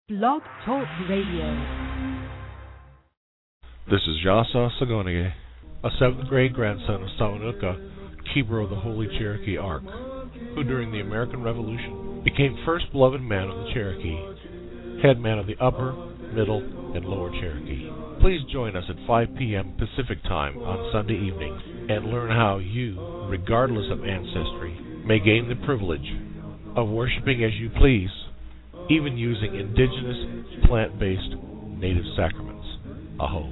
Blog Talk Radio. This is Jasa Sagonye, a 7th grade grandson of Sawanuka, keeper of the Holy Cherokee Ark, who during the American Revolution became first beloved man of the Cherokee, head man of the Upper, Middle, and Lower Cherokee. Please join us at 5 p.m. Pacific Time on Sunday evenings and learn how you, regardless of ancestry, may gain the privilege of worshiping as you please, even using indigenous, plant-based, native sacraments. Aho.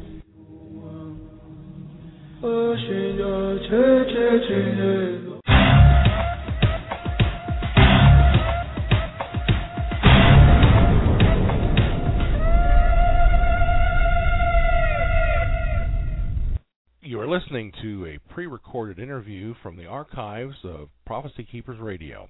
You are listening to a pre-recorded interview from the archives of Prophecy Keepers Radio.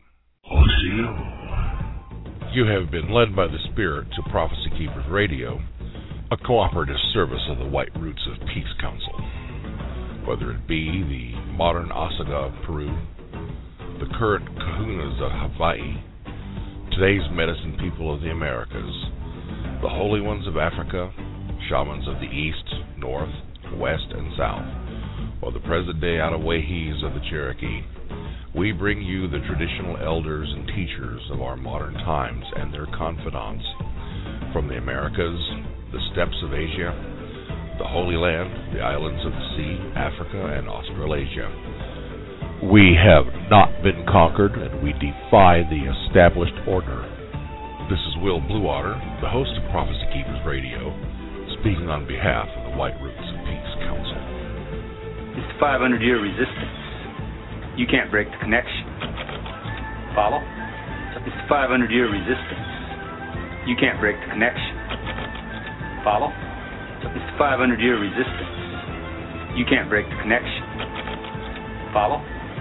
You have been led by the Spirit to Prophecy Keepers Radio, a cooperative service of the White Roots of Peace Council. Whether it be the modern Osaga of Peru, the current Kahunas of Hawaii, today's medicine people of the Americas, the holy ones of Africa, shamans of the East, North, West, and South, or the present-day Atawahis of the Cherokee, we bring you the traditional elders and teachers of our modern times and their confidants from the Americas, the steppes of Asia, the Holy Land, the islands of the sea, Africa, and Australasia. We have not been conquered, and we defy the established order. This is Will Bluewater, the host of Prophecy Keepers Radio, speaking on behalf of the White Roots of Peace Council. It's the 500-year resistance. You can't break the connection. Follow? It's the 500-year resistance. You can't break the connection. Follow? It's the 500-year resistance. You can't break the connection. Follow?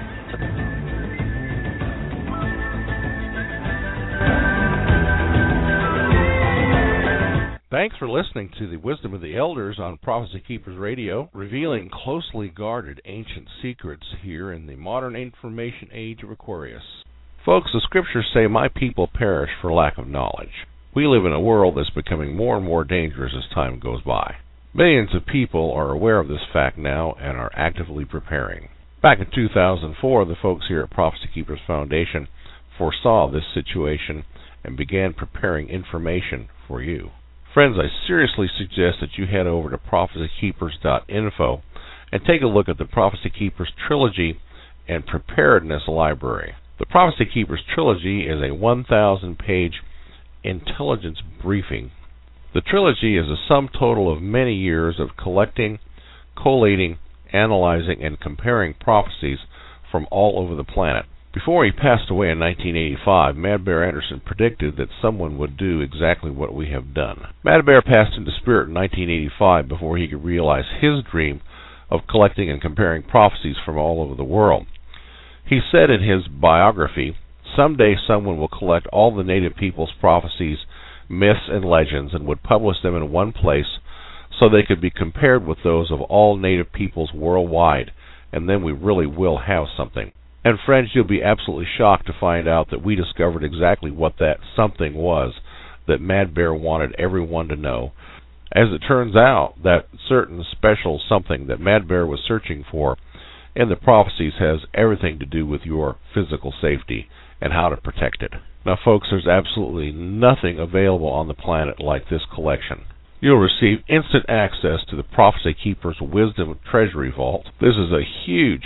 Thanks for listening to the Wisdom of the Elders on Prophecy Keepers Radio, revealing closely guarded ancient secrets here in the modern information age of Aquarius. Folks, the scriptures say, "My people perish for lack of knowledge." We live in a world that's becoming more and more dangerous as time goes by. Millions of people are aware of this fact now and are actively preparing. Back in 2004, the folks here at Prophecy Keepers Foundation foresaw this situation and began preparing information for you. Friends, I seriously suggest that you head over to prophecykeepers.info and take a look at the Prophecy Keepers Trilogy and Preparedness Library. The Prophecy Keepers Trilogy is a 1,000-page intelligence briefing. The trilogy is a sum total of many years of collecting, collating, analyzing, and comparing prophecies from all over the planet. Before he passed away in 1985, Mad Bear Anderson predicted that someone would do exactly what we have done. Mad Bear passed into spirit in 1985 before he could realize his dream of collecting and comparing prophecies from all over the world. He said in his biography, "Someday someone will collect all the native people's prophecies, myths, and legends and would publish them in one place so they could be compared with those of all native peoples worldwide, and then we really will have something." And friends, you'll be absolutely shocked to find out that we discovered exactly what that something was that Mad Bear wanted everyone to know. As it turns out, that certain special something that Mad Bear was searching for in the prophecies has everything to do with your physical safety and how to protect it. Now, folks, there's absolutely nothing available on the planet like this collection. You'll receive instant access to the Prophecy Keepers Wisdom Treasury Vault. This is a huge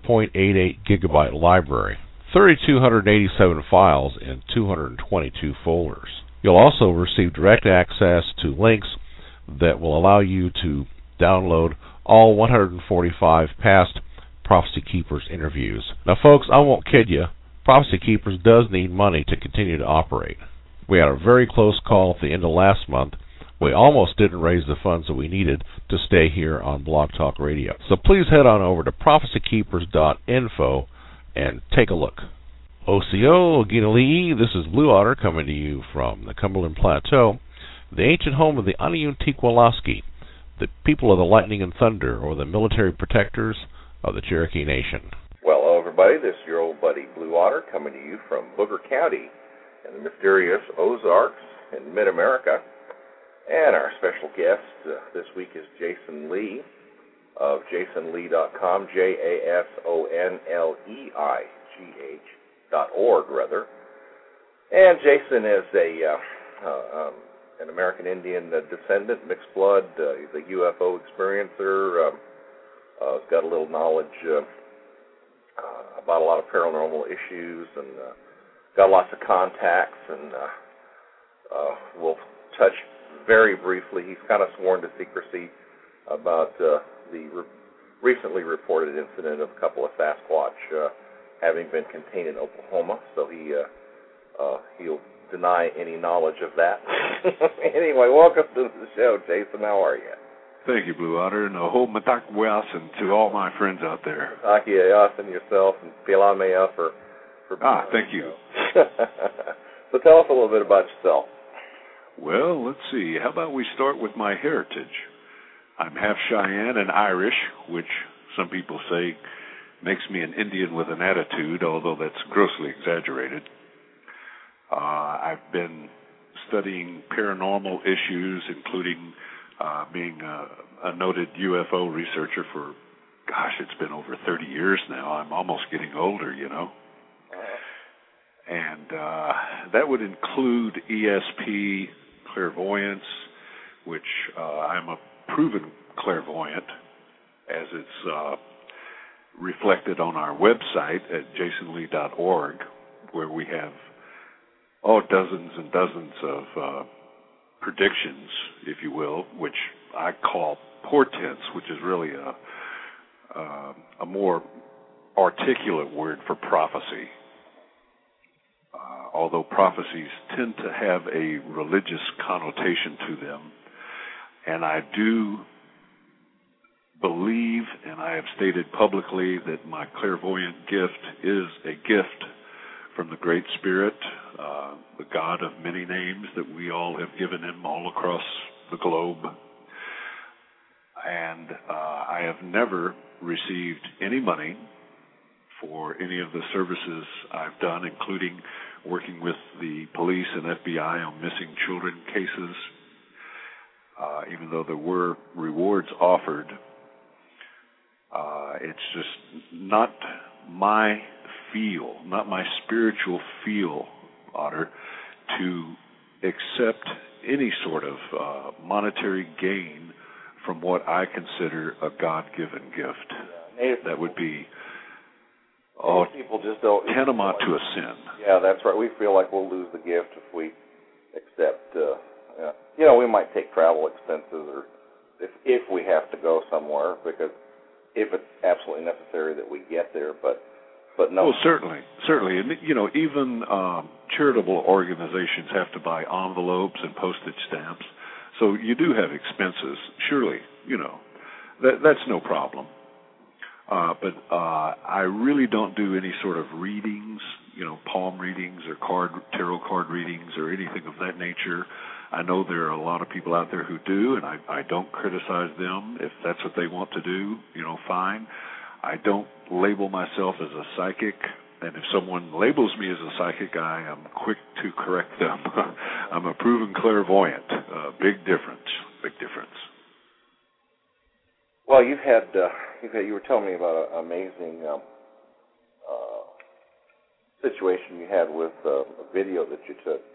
4.88 gigabyte library, 3,287 files in 222 folders. You'll also receive direct access to links that will allow you to download all 145 past Prophecy Keepers interviews. Now, folks, I won't kid you. Prophecy Keepers does need money to continue to operate. We had a very close call at the end of last month. We almost didn't raise the funds that we needed to stay here on Blog Talk Radio. So please head on over to prophecykeepers.info and take a look. Osio Ginali'i, this is Blue Otter coming to you from the Cumberland Plateau, the ancient home of the Aniuntiqualaski, the people of the lightning and thunder, or the military protectors of the Cherokee Nation. Well, hello everybody, this is your old buddy Blue Otter coming to you from Booker County in the mysterious Ozarks in Mid-America. And our special guest this week is Jason Lee of jasonlee.com, JASONLEIGH.org, rather. And Jason is an American Indian descendant, mixed blood. He's a UFO experiencer. He's got a little knowledge about a lot of paranormal issues, and got lots of contacts, and we'll touch very briefly. He's kind of sworn to secrecy about the recently reported incident of a couple of Sasquatch having been contained in Oklahoma, so he'll deny any knowledge of that. Anyway, welcome to the show, Jason. How are you? Thank you, Blue Otter, and Aho Matakweas, and to all my friends out there. Matakweas and yourself, and Pilamea for thank you. So tell us a little bit about yourself. Well, let's see. How about we start with my heritage? I'm half Cheyenne and Irish, which some people say makes me an Indian with an attitude, although that's grossly exaggerated. I've been studying paranormal issues, including being a noted UFO researcher for, it's been over 30 years now. I'm almost getting older, you know. And that would include ESP, clairvoyance, which I'm a proven clairvoyant, as it's reflected on our website at jasonlee.org, where we have dozens and dozens of predictions, if you will, which I call portents, which is really a more articulate word for prophecy. Although prophecies tend to have a religious connotation to them, and I do believe, and I have stated publicly, that my clairvoyant gift is a gift from the Great Spirit, the God of many names that we all have given him all across the globe. And I have never received any money for any of the services I've done, including working with the police and FBI on missing children cases, even though there were rewards offered. It's just not my feel, not my spiritual feel, Otter, to accept any sort of monetary gain from what I consider a God-given gift. That would be people just don't tantamount to a sin. Yeah, that's right. We feel like we'll lose the gift if we accept. We might take travel expenses, or if we have to go somewhere, because if it's absolutely necessary that we get there, but no. Well, certainly, and even charitable organizations have to buy envelopes and postage stamps, so you do have expenses. Surely, that's no problem. But I really don't do any sort of readings, palm readings or tarot card readings or anything of that nature. I know there are a lot of people out there who do, and I don't criticize them. If that's what they want to do, fine. I don't label myself as a psychic, and if someone labels me as a psychic, I am quick to correct them. I'm a proven clairvoyant. Big difference. Well, you were telling me about an amazing situation you had with a video that you took,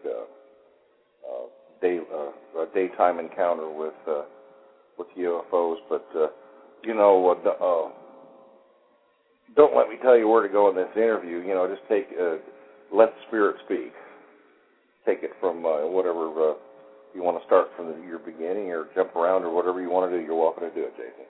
a daytime encounter with UFOs. But don't let me tell you where to go in this interview. Just let the spirit speak. Take it from whatever you want to start from your beginning, or jump around, or whatever you want to do. You're welcome to do it, Jason.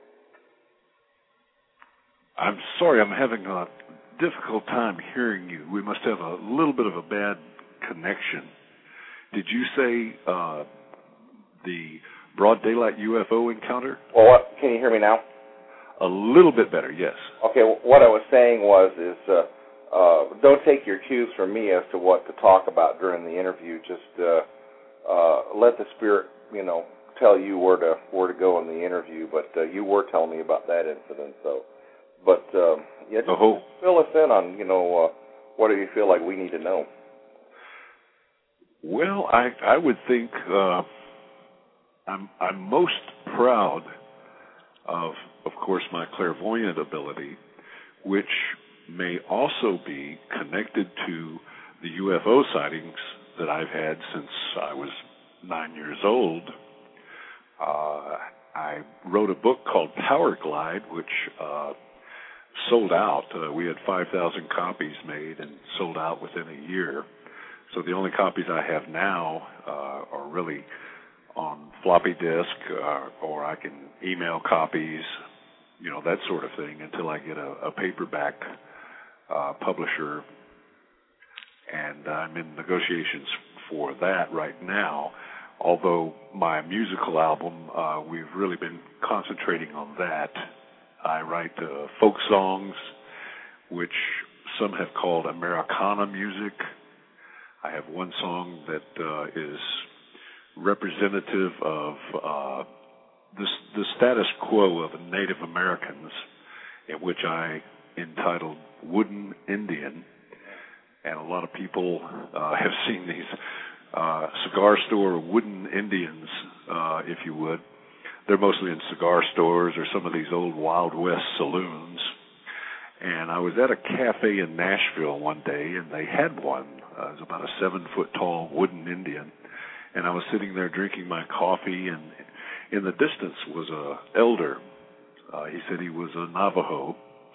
I'm sorry, I'm having a difficult time hearing you. We must have a little bit of a bad connection. Did you say the broad daylight UFO encounter? Well, what? Can you hear me now? A little bit better, yes. Okay, what I was saying is don't take your cues from me as to what to talk about during the interview. Just let the spirit, tell you where to go in the interview. But you were telling me about that incident, so. But just fill us in on what do you feel like we need to know. Well, I would think I'm most proud of course, my clairvoyant ability, which may also be connected to the UFO sightings that I've had since I was 9 years old. I wrote a book called Power Glide, which sold out. We had 5,000 copies made and sold out within a year. So the only copies I have now are really on floppy disk, or I can email copies, that sort of thing, until I get a paperback publisher. And I'm in negotiations for that right now. Although my musical album, we've really been concentrating on that. I write folk songs, which some have called Americana music. I have one song that is representative of the status quo of Native Americans, in which I entitled Wooden Indian. And a lot of people have seen these cigar store wooden Indians, if you would. They're mostly in cigar stores or some of these old Wild West saloons. And I was at a cafe in Nashville one day, and they had one. It was about a 7-foot-tall wooden Indian. And I was sitting there drinking my coffee, and in the distance was an elder. He said he was a Navajo,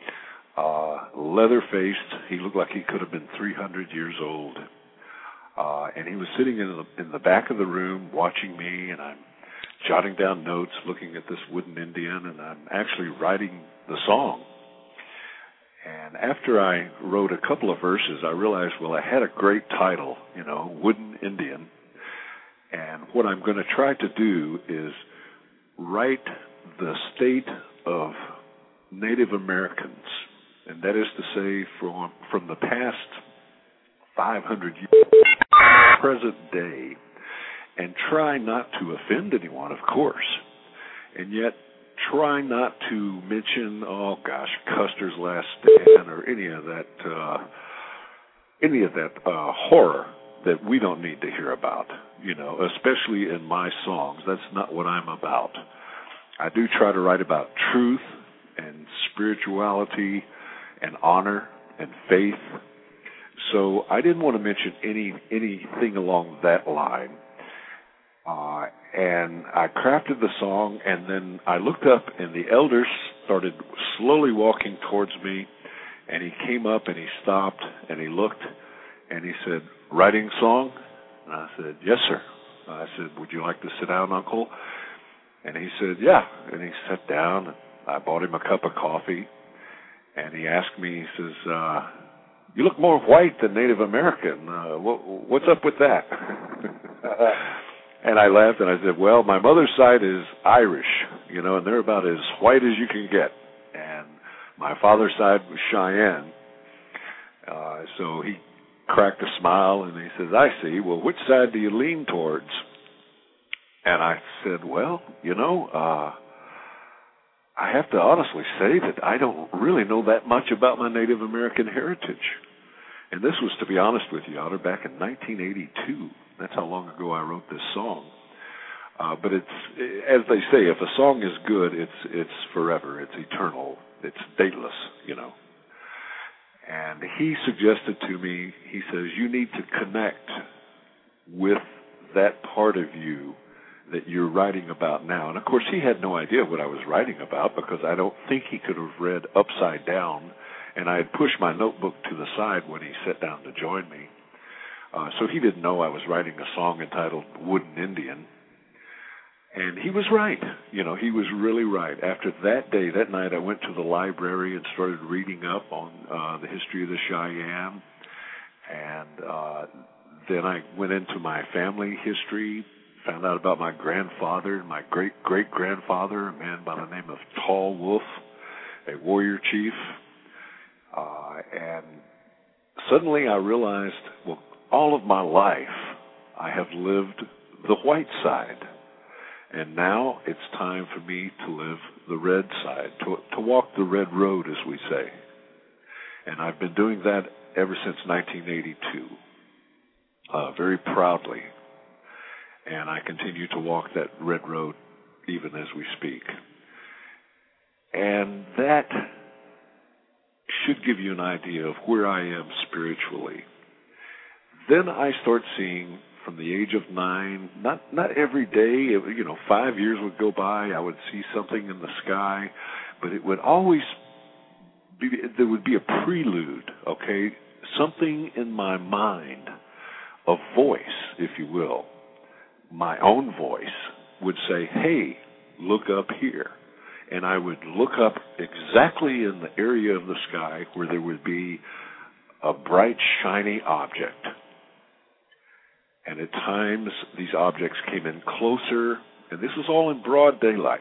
leather-faced. He looked like he could have been 300 years old. And he was sitting in the back of the room watching me, and I'm jotting down notes, looking at this wooden Indian, and I'm actually writing the song. And after I wrote a couple of verses, I realized, well, I had a great title, Wooden Indian. And what I'm going to try to do is write the state of Native Americans, and that is to say from the past 500 years to present day, and try not to offend anyone, of course, and yet try not to mention, Custer's Last Stand or any of that horror that we don't need to hear about, especially in my songs. That's not what I'm about. I do try to write about truth and spirituality and honor and faith. So I didn't want to mention anything along that line. And I crafted the song, and then I looked up, and the elders started slowly walking towards me, and he came up, and he stopped, and he looked, and he said, "Writing song?" And I said, "Yes, sir." I said, "Would you like to sit down, Uncle?" And he said, "Yeah." And he sat down, and I bought him a cup of coffee, and he asked me, he says, "You look more white than Native American. What's up with that?" And I laughed, and I said, "Well, my mother's side is Irish, and they're about as white as you can get. And my father's side was Cheyenne." So he cracked a smile, and he says, "I see. Well, which side do you lean towards?" And I said, "Well, I have to honestly say that I don't really know that much about my Native American heritage." And this was, to be honest with you, Otter, back in 1982. That's how long ago I wrote this song. But it's, as they say, if a song is good, it's forever, it's eternal, it's dateless, And he suggested to me, he says, "You need to connect with that part of you that you're writing about now." And of course, he had no idea what I was writing about, because I don't think he could have read upside down, and I had pushed my notebook to the side when he sat down to join me. So he didn't know I was writing a song entitled Wooden Indian. And he was right. He was really right. After that night, I went to the library and started reading up on the history of the Cheyenne. And then I went into my family history, found out about my grandfather and my great-great-grandfather, a man by the name of Tall Wolf, a warrior chief. And suddenly I realized, well, all of my life I have lived the white side. And now it's time for me to live the red side, to walk the red road, as we say. And I've been doing that ever since 1982. very proudly. And I continue to walk that red road even as we speak. And that should give you an idea of where I am spiritually. Then I start seeing from the age of 9, not every day, 5 years would go by, I would see something in the sky, but it would always be, there would be a prelude, okay? Something in my mind, a voice, if you will, my own voice would say, hey, look up here. And I would look up exactly in the area of the sky where there would be a bright, shiny object. And at times, these objects came in closer, and this was all in broad daylight.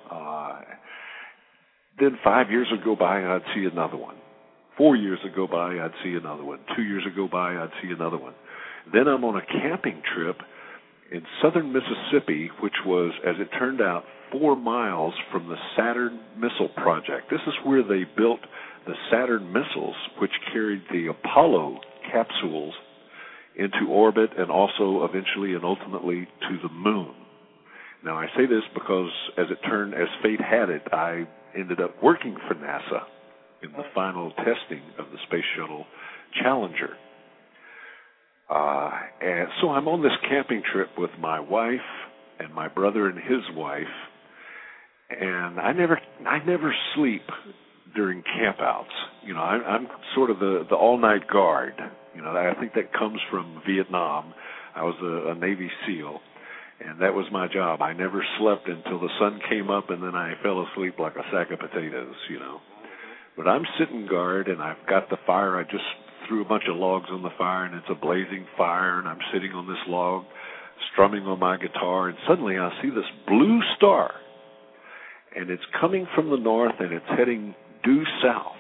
Then 5 years would go by, and I'd see another one. 4 years would go by, I'd see another one. 2 years would go by, I'd see another one. Then I'm on a camping trip in southern Mississippi, which was, as it turned out, 4 miles from the Saturn missile project. This is where they built the Saturn missiles, which carried the Apollo capsules into orbit and also eventually and ultimately to the moon. Now, I say this because, as fate had it, I ended up working for NASA in the final testing of the Space Shuttle Challenger. And so I'm on this camping trip with my wife and my brother and his wife, and I never sleep during campouts. I'm sort of the all-night guard. I think that comes from Vietnam. I was a Navy SEAL, and that was my job. I never slept until the sun came up, and then I fell asleep like a sack of potatoes, But I'm sitting guard, and I've got the fire. I just threw a bunch of logs on the fire, and it's a blazing fire, and I'm sitting on this log, strumming on my guitar, and suddenly I see this blue star, and it's coming from the north, and it's heading due south.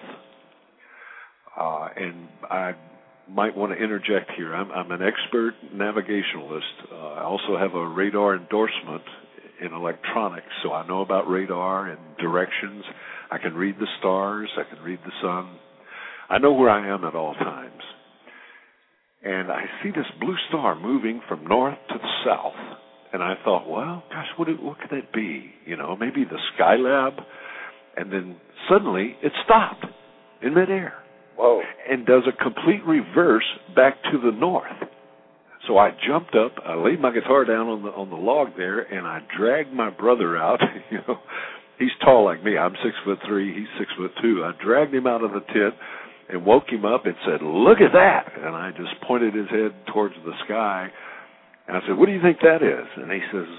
And I might want to interject here. I'm an expert navigationalist. I also have a radar endorsement in electronics, so I know about radar and directions. I can read the stars. I can read the sun. I know where I am at all times. And I see this blue star moving from north to the south. And I thought, well, gosh, what could that be? Maybe the Skylab. And then suddenly it stopped in midair. Whoa. And does a complete reverse back to the north. So I jumped up, I laid my guitar down on the log there, and I dragged my brother out. He's tall like me. I'm 6'3", he's 6'2". I dragged him out of the tent and woke him up and said, look at that. And I just pointed his head towards the sky. And I said, what do you think that is? And he says,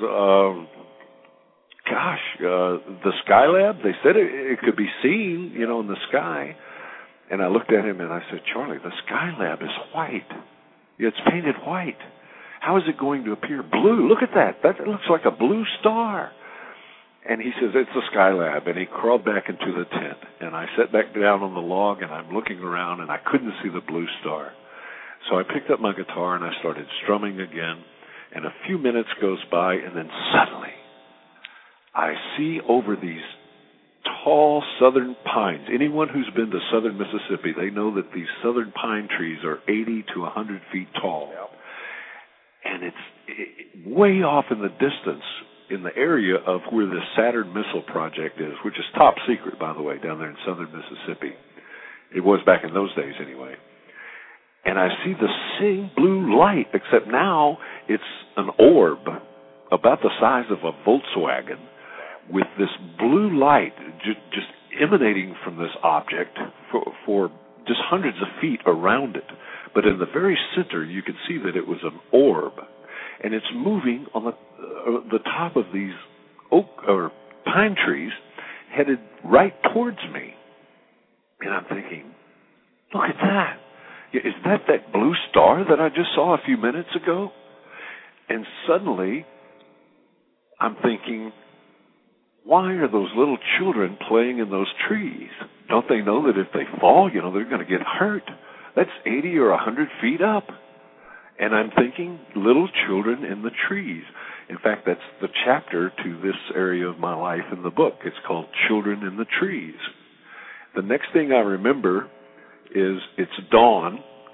the Skylab? They said it could be seen, in the sky. And I looked at him and I said, Charlie, the Skylab is white. It's painted white. How is it going to appear blue? Look at that. That looks like a blue star. And he says, it's the Skylab. And he crawled back into the tent. And I sat back down on the log, and I'm looking around, and I couldn't see the blue star. So I picked up my guitar, and I started strumming again. And a few minutes goes by, and then suddenly I see over these tall southern pines. Anyone who's been to southern Mississippi, they know that these southern pine trees are 80 to 100 feet tall. Yep. And it's way off in the distance in the area of where the Saturn missile project is, which is top secret, by the way, down there in southern Mississippi. It was back in those days anyway. And I see the same blue light, except now it's an orb about the size of a Volkswagen with this blue light just emanating from this object for just hundreds of feet around it. But in the very center, you could see that it was an orb. And it's moving on the top of these oak or pine trees, headed right towards me. And I'm thinking, look at that. Is that blue star that I just saw a few minutes ago? And suddenly, I'm thinking, why are those little children playing in those trees? Don't they know that if they fall, they're going to get hurt? That's 80 or 100 feet up. And I'm thinking, little children in the trees. In fact, that's the chapter to this area of my life in the book. It's called Children in the Trees. The next thing I remember is it's dawn.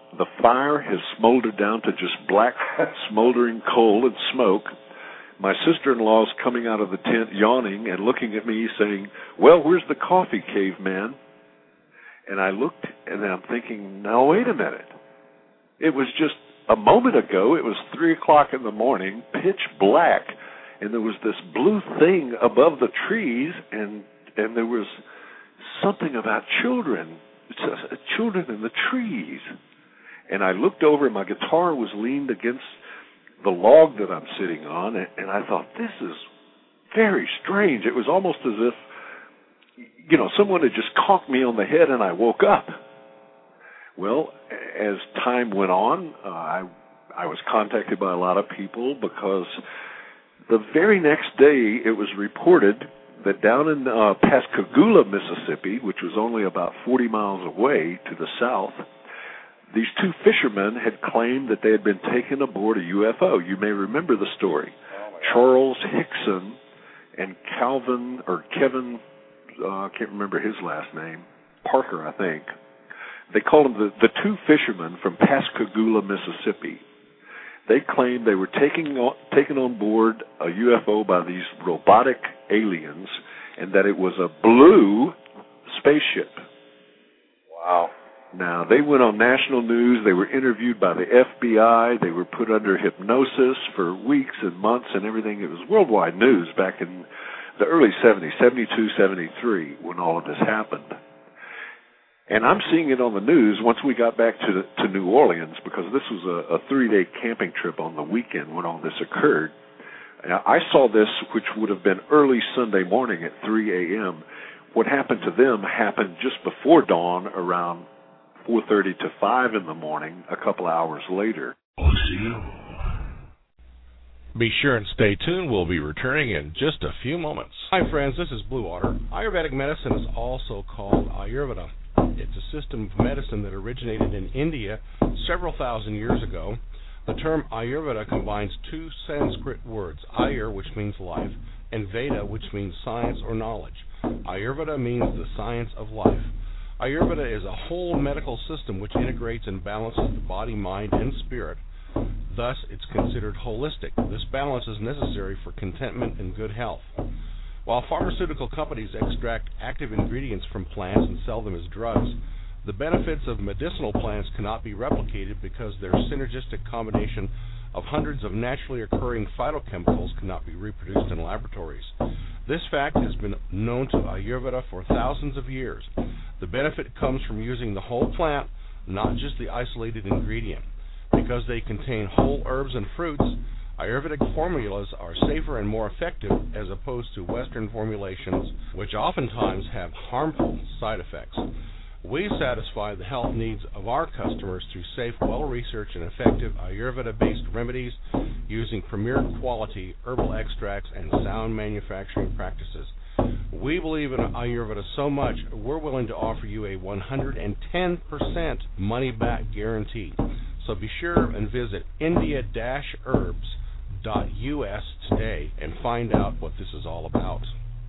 The fire has smoldered down to just black, smoldering coal and smoke. My sister-in-law's coming out of the tent yawning and looking at me saying, "Well, where's the coffee, caveman?" And I looked, and I'm thinking, now, wait a minute. It was just a moment ago, it was 3 o'clock in the morning, pitch black, and there was this blue thing above the trees, and there was something about children in the trees. And I looked over, and my guitar was leaned against the log that I'm sitting on, and I thought, this is very strange. It was almost as if, someone had just conked me on the head and I woke up. Well, as time went on, I was contacted by a lot of people because the very next day it was reported that down in Pascagoula, Mississippi, which was only about 40 miles away to the south, these two fishermen had claimed that they had been taken aboard a UFO. You may remember the story. Charles Hickson and Kevin, I can't remember his last name, Parker, I think. They called them the two fishermen from Pascagoula, Mississippi. They claimed they were taken on board a UFO by these robotic aliens and that it was a blue spaceship. Wow. Now, they went on national news. They were interviewed by the FBI. They were put under hypnosis for weeks and months and everything. It was worldwide news back in the early 70s, 72, 73, when all of this happened. And I'm seeing it on the news once we got back to New Orleans, because this was a 3-day camping trip on the weekend when all this occurred. Now, I saw this, which would have been early Sunday morning at 3 a.m. What happened to them happened just before dawn, around 4:30 to 5 in the morning, a couple hours later. Be sure and stay tuned. We'll be returning in just a few moments. Hi, friends. This is Blue Water. Ayurvedic medicine is also called Ayurveda. It's a system of medicine that originated in India several thousand years ago. The term Ayurveda combines two Sanskrit words, Ayur, which means life, and Veda, which means science or knowledge. Ayurveda means the science of life. Ayurveda is a whole medical system which integrates and balances the body, mind, and spirit. Thus, it's considered holistic. This balance is necessary for contentment and good health. While pharmaceutical companies extract active ingredients from plants and sell them as drugs, the benefits of medicinal plants cannot be replicated because their synergistic combination of hundreds of naturally occurring phytochemicals cannot be reproduced in laboratories. This fact has been known to Ayurveda for thousands of years. The benefit comes from using the whole plant, not just the isolated ingredient. Because they contain whole herbs and fruits, Ayurvedic formulas are safer and more effective as opposed to Western formulations, which oftentimes have harmful side effects. We satisfy the health needs of our customers through safe, well-researched, and effective Ayurveda-based remedies using premier quality herbal extracts and sound manufacturing practices. We believe in Ayurveda so much, we're willing to offer you a 110% money-back guarantee. So be sure and visit india-herbs.us today and find out what this is all about.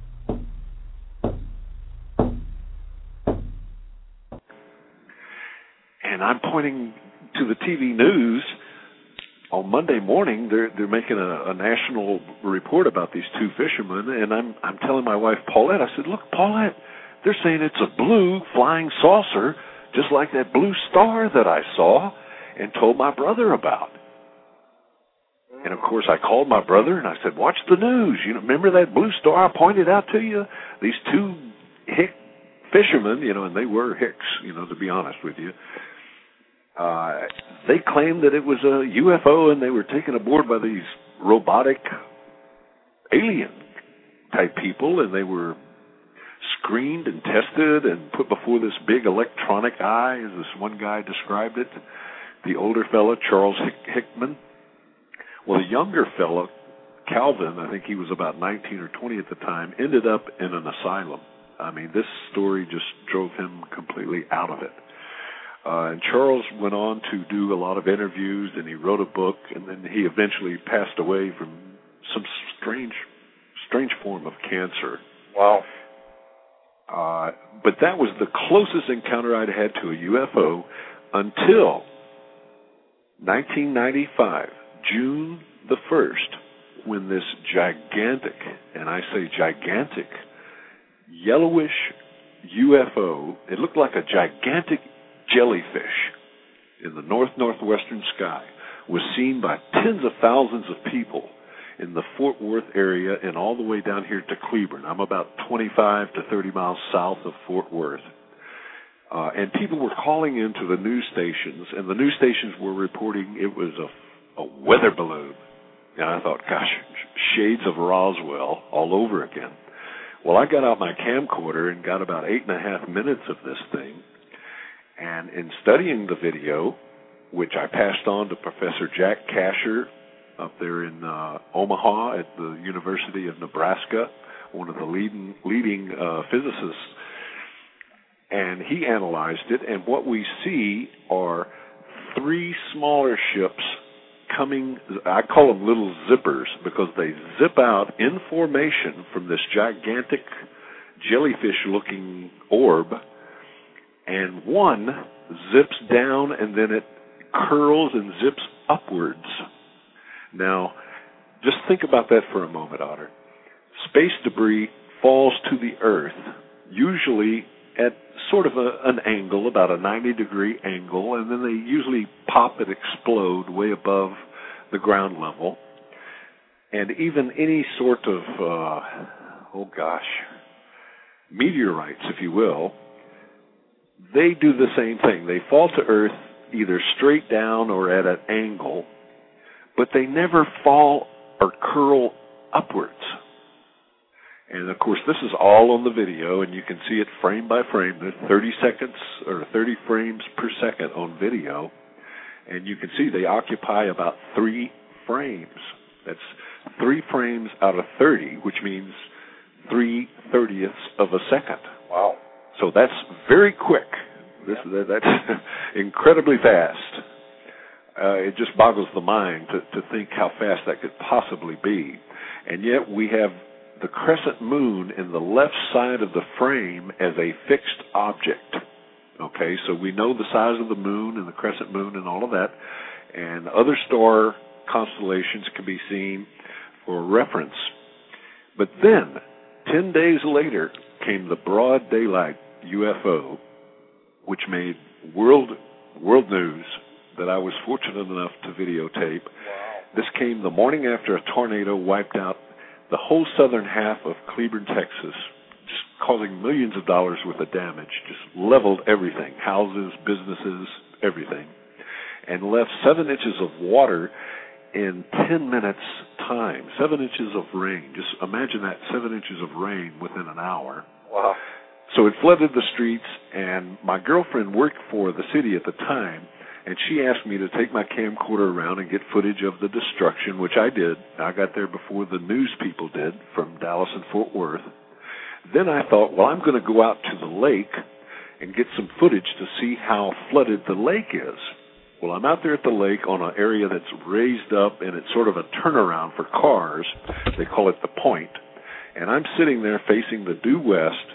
And I'm pointing to the TV news. On Monday morning, they're making a national report about these two fishermen, and I'm telling my wife, Paulette, I said, look, Paulette, they're saying it's a blue flying saucer, just like that blue star that I saw and told my brother about. And, of course, I called my brother, and I said, watch the news. You know, remember that blue star I pointed out to you? These two hick fishermen, and they were hicks, to be honest with you. They claimed that it was a UFO, and they were taken aboard by these robotic alien-type people, and they were screened and tested and put before this big electronic eye, as this one guy described it. The older fellow, Charles Hickman. Well, the younger fellow, Calvin, I think he was about 19 or 20 at the time, ended up in an asylum. I mean, this story just drove him completely out of it. And Charles went on to do a lot of interviews, and he wrote a book, and then he eventually passed away from some strange form of cancer. Wow. But that was the closest encounter I'd had to a UFO until 1995, June the 1st, when this gigantic, and I say gigantic, yellowish UFO, it looked like a gigantic jellyfish in the northwestern sky, was seen by tens of thousands of people in the Fort Worth area and all the way down here to Cleburne. I'm about 25 to 30 miles south of Fort Worth. And people were calling into the news stations, and the news stations were reporting it was a weather balloon. And I thought, gosh, shades of Roswell all over again. Well, I got out my camcorder and got about 8.5 minutes of this thing. And in studying the video, which I passed on to Professor Jack Kasher up there in Omaha at the University of Nebraska, one of the leading physicists, and he analyzed it, and what we see are 3 smaller ships coming. I call them little zippers because they zip out in formation from this gigantic jellyfish-looking orb, and one zips down and then it curls and zips upwards. Now, just think about that for a moment, Otter. Space debris falls to the Earth, usually at sort of an angle, about a 90-degree angle, and then they usually pop and explode way above the ground level. And even any sort of, meteorites, if you will, they do the same thing. They fall to Earth either straight down or at an angle, but they never fall or curl upwards. And, of course, this is all on the video, and you can see it frame by frame. There's 30 seconds or 30 frames per second on video, and you can see they occupy about 3 frames. That's 3 frames out of 30, which means 3/30ths of a second. Wow. So that's very quick. That's incredibly fast. It just boggles the mind to think how fast that could possibly be. And yet we have the crescent moon in the left side of the frame as a fixed object. Okay, so we know the size of the moon and the crescent moon and all of that, and other star constellations can be seen for reference. But then, 10 days later, came the broad daylight UFO, which made world news that I was fortunate enough to videotape. Wow. This came the morning after a tornado wiped out the whole southern half of Cleburne, Texas, just causing millions of dollars worth of damage, just leveled everything, houses, businesses, everything, and left 7 inches of water in 10 minutes time, 7 inches of rain. Just imagine that, 7 inches of rain within an hour. Wow. So it flooded the streets, and my girlfriend worked for the city at the time, and she asked me to take my camcorder around and get footage of the destruction, which I did. I got there before the news people did from Dallas and Fort Worth. Then I thought, well, I'm going to go out to the lake and get some footage to see how flooded the lake is. Well, I'm out there at the lake on an area that's raised up, and it's sort of a turnaround for cars. They call it the Point. And I'm sitting there facing the due west.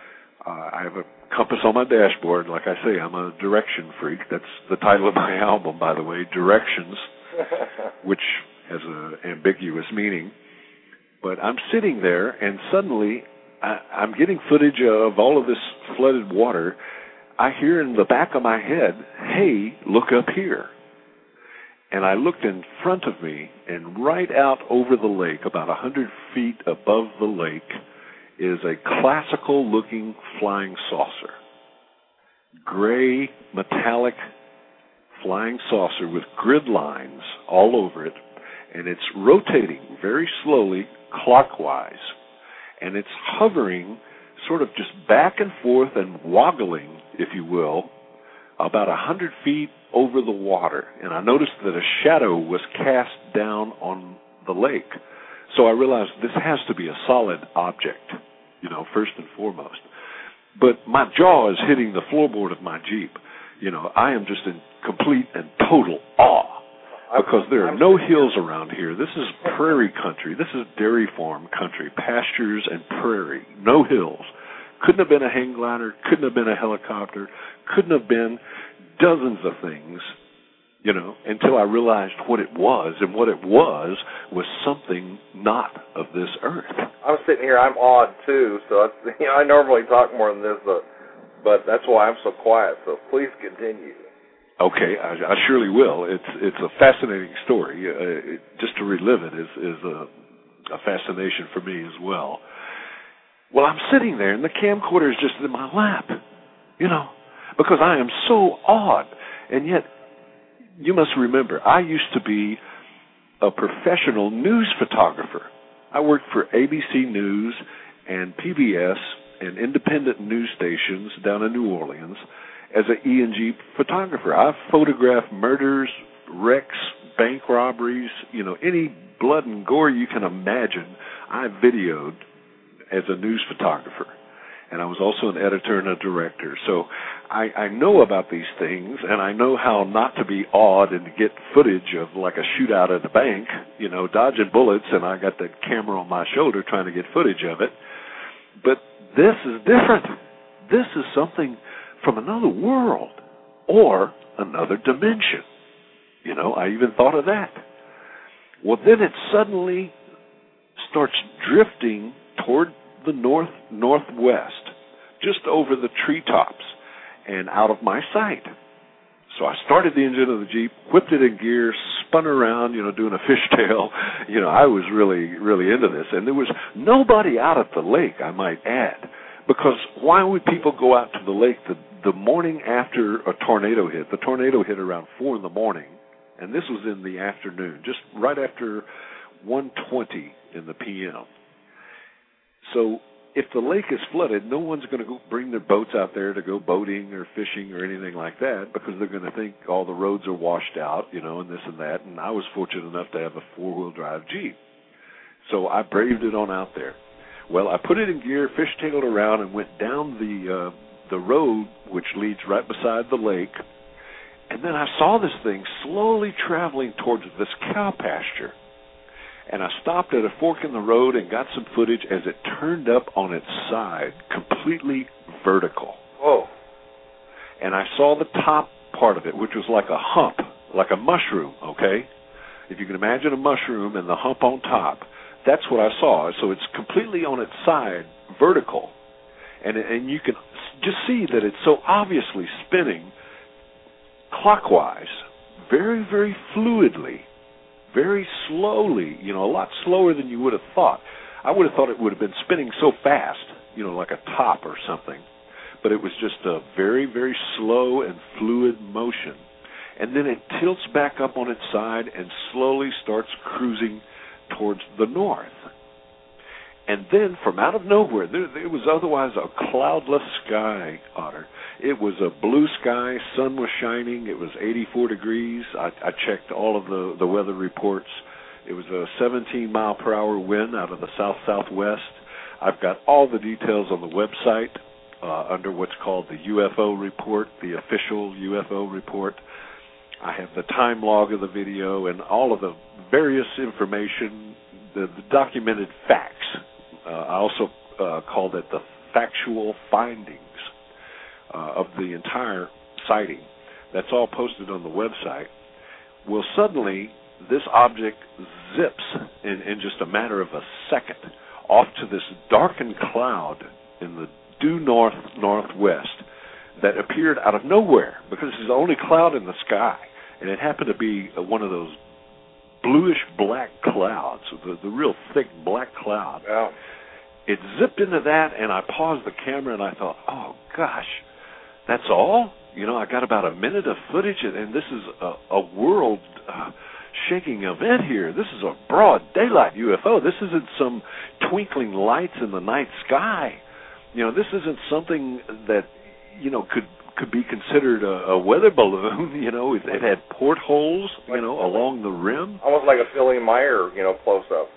I have a compass on my dashboard. Like I say, I'm a direction freak. That's the title of my album, by the way, Directions, which has an ambiguous meaning. But I'm sitting there, and suddenly I'm getting footage of all of this flooded water. I hear in the back of my head, hey, look up here. And I looked in front of me, and right out over the lake, about 100 feet above the lake, is a classical-looking flying saucer. Gray, metallic flying saucer with grid lines all over it, and it's rotating very slowly clockwise, and it's hovering sort of just back and forth and woggling, if you will, about 100 feet over the water. And I noticed that a shadow was cast down on the lake. So I realized this has to be a solid object, first and foremost. But my jaw is hitting the floorboard of my Jeep. I am just in complete and total awe because there are no hills around here. This is prairie country. This is dairy farm country, pastures and prairie, no hills. Couldn't have been a hang glider, couldn't have been a helicopter, couldn't have been dozens of things, until I realized what it was, and what it was something not of this earth. I'm sitting here, I'm awed too, so that's, I normally talk more than this, but that's why I'm so quiet, so please continue. Okay, I surely will. It's a fascinating story. Just to relive it is a fascination for me as well. Well, I'm sitting there, and the camcorder is just in my lap, because I am so awed. And yet, you must remember, I used to be a professional news photographer. I worked for ABC News and PBS and independent news stations down in New Orleans as an E&G photographer. I've photographed murders, wrecks, bank robberies, any blood and gore you can imagine, I videoed as a news photographer. And I was also an editor and a director. So I know about these things, and I know how not to be awed and to get footage of like a shootout at the bank, dodging bullets, and I got the camera on my shoulder trying to get footage of it. But this is different. This is something from another world or another dimension. I even thought of that. Well, then it suddenly starts drifting toward the northwest, just over the treetops and out of my sight. So I started the engine of the Jeep, whipped it in gear, spun around, doing a fishtail. I was really, really into this. And there was nobody out at the lake, I might add, because why would people go out to the lake the morning after a tornado hit? The tornado hit around 4 in the morning, and this was in the afternoon, just right after 1:20 in the p.m. So if the lake is flooded, no one's going to go bring their boats out there to go boating or fishing or anything like that, because they're going to think all the roads are washed out, and this and that. And I was fortunate enough to have a 4-wheel drive Jeep. So I braved it on out there. Well, I put it in gear, fishtailed around, and went down the road, which leads right beside the lake. And then I saw this thing slowly traveling towards this cow pasture. And I stopped at a fork in the road and got some footage as it turned up on its side, completely vertical. Whoa. And I saw the top part of it, which was like a hump, like a mushroom, okay? If you can imagine a mushroom and the hump on top, that's what I saw. So it's completely on its side, vertical. And you can just see that it's so obviously spinning clockwise, very, very fluidly, very slowly, a lot slower than you would have thought. I would have thought it would have been spinning so fast, like a top or something. But it was just a very, very slow and fluid motion. And then it tilts back up on its side and slowly starts cruising towards the north. And then from out of nowhere, there was otherwise a cloudless sky, Otter. It was a blue sky, sun was shining, it was 84 degrees. I checked all of the weather reports. It was a 17-mile-per-hour wind out of the south-southwest. I've got all the details on the website under what's called the UFO report, the official UFO report. I have the time log of the video and all of the various information, the documented facts. I also called it the factual findings of the entire sighting. That's all posted on the website. Well, suddenly, this object zips in just a matter of a second off to this darkened cloud in the due northwest that appeared out of nowhere, because it's the only cloud in the sky, and it happened to be one of those bluish black clouds, the real thick black cloud. Yeah. It zipped into that, and I paused the camera, and I thought, oh, gosh, that's all? I got about a minute of footage, and this is a world-shaking event here. This is a broad daylight UFO. This isn't some twinkling lights in the night sky. This isn't something that, could be considered a weather balloon. It had portholes, along the rim. Almost like a Billy Meyer, close-up.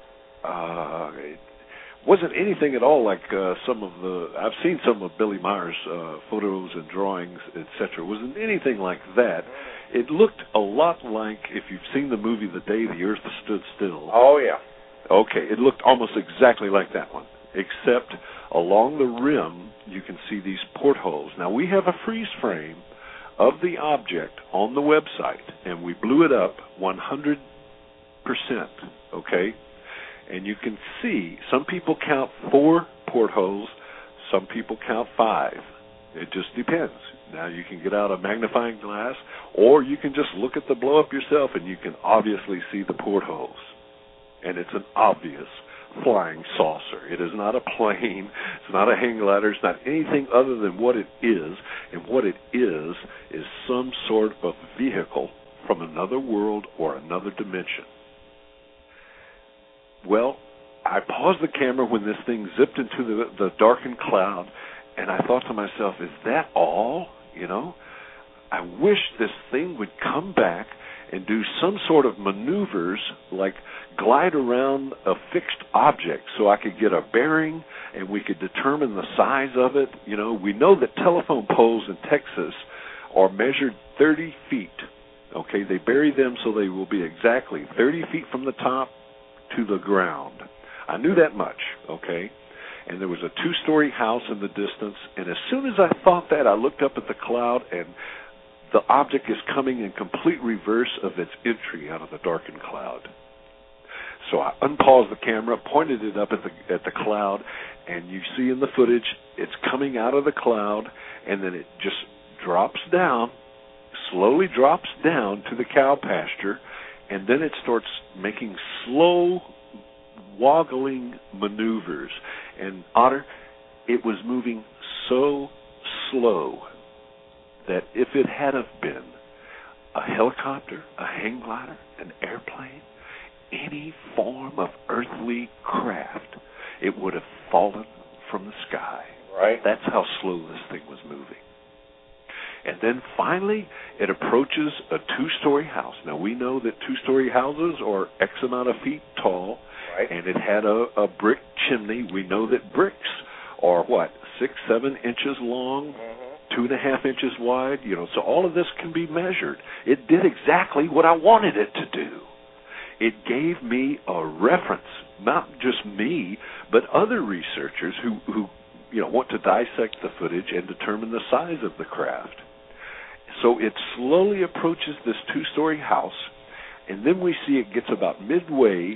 It wasn't anything at all like I've seen some of Billy Meyer's photos and drawings, etc. It wasn't anything like that. It looked a lot like, if you've seen the movie The Day the Earth Stood Still. Oh, yeah. Okay, it looked almost exactly like that one, except along the rim you can see these portholes. Now, we have a freeze frame of the object on the website, and we blew it up 100%, okay? And you can see some people count 4 portholes, some people count 5. It just depends. Now you can get out a magnifying glass, or you can just look at the blow-up yourself, and you can obviously see the portholes. And it's an obvious flying saucer. It is not a plane. It's not a hang glider. It's not anything other than what it is. And what it is some sort of vehicle from another world or another dimension. Well, I paused the camera when this thing zipped into the darkened cloud, and I thought to myself, is that all? You know, I wish this thing would come back and do some sort of maneuvers, like glide around a fixed object so I could get a bearing and we could determine the size of it. You know, we know that telephone poles in Texas are measured 30 feet. Okay, they bury them so they will be exactly 30 feet from the top to the ground. I knew that much, okay? And there was a 2-story house in the distance, and as soon as I thought that, I looked up at the cloud, and the object is coming in complete reverse of its entry out of the darkened cloud. So I unpaused the camera, pointed it up at the cloud, and you see in the footage, it's coming out of the cloud, and then it just drops down, slowly drops down to the cow pasture, and then it starts making slow, woggling maneuvers. And Otter, it was moving so slow that if it had have been a helicopter, a hang glider, an airplane, any form of earthly craft, it would have fallen from the sky. Right. That's how slow this thing was moving. And then finally, it approaches a 2-story house. Now, we know that 2-story houses are X amount of feet tall, right, and it had a brick chimney. We know that bricks are, 6-7 inches long, 2.5 inches wide, so all of this can be measured. It did exactly what I wanted it to do. It gave me a reference, not just me, but other researchers who want to dissect the footage and determine the size of the craft. So it slowly approaches this 2-story house, and then we see it gets about midway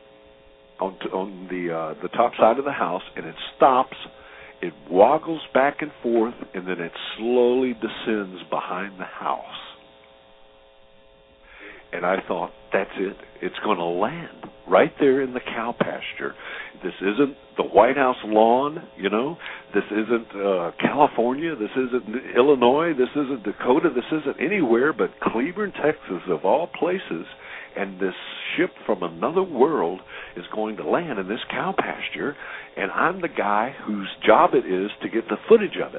on the top side of the house, and it stops. It woggles back and forth, and then it slowly descends behind the house. And I thought, that's it. It's going to land right there in the cow pasture. This isn't the White House lawn, This isn't California. This isn't Illinois. This isn't Dakota. This isn't anywhere but Cleburne, Texas, of all places. And this ship from another world is going to land in this cow pasture, and I'm the guy whose job it is to get the footage of it.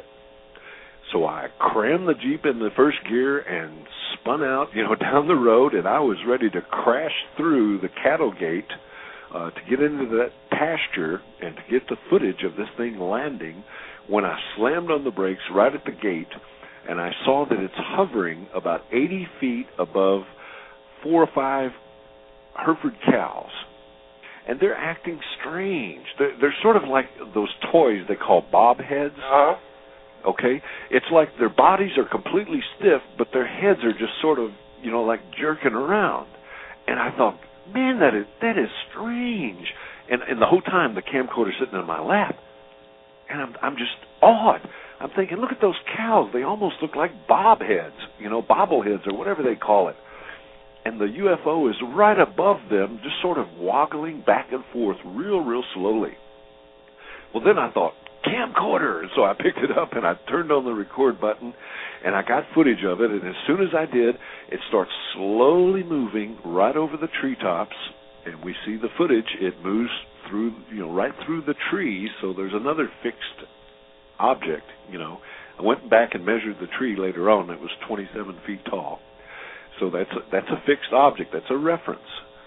So I crammed the Jeep in the first gear and spun out, down the road, and I was ready to crash through the cattle gate to get into that pasture and to get the footage of this thing landing when I slammed on the brakes right at the gate, and I saw that it's hovering about 80 feet above 4 or 5 Hereford cows. And they're acting strange. They're sort of like those toys they call bob heads. Uh-huh. Okay? It's like their bodies are completely stiff, but their heads are just sort of, like jerking around. And I thought, man, that is strange. And the whole time the camcorder's sitting in my lap. And I'm just awed. I'm thinking, look at those cows. They almost look like bob heads, bobbleheads or whatever they call it. And the UFO is right above them, just sort of woggling back and forth real slowly. Well, then I thought, camcorder. And so I picked it up and I turned on the record button and I got footage of it. And as soon as I did, it starts slowly moving right over the treetops. And we see the footage. It moves through, right through the trees. So there's another fixed object, I went back and measured the tree later on. It was 27 feet tall. So that's a fixed object. That's a reference.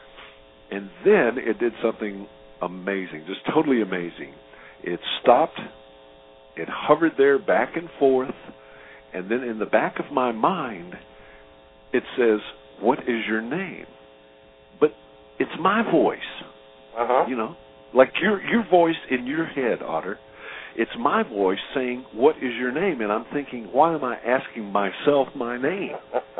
And then it did something amazing, just totally amazing. It stopped. It hovered there back and forth. And then in the back of my mind, it says, "What is your name?" But it's my voice. Uh-huh. Like your voice in your head, Otter. it's my voice saying, "What is your name?" And I'm thinking, why am I asking myself my name?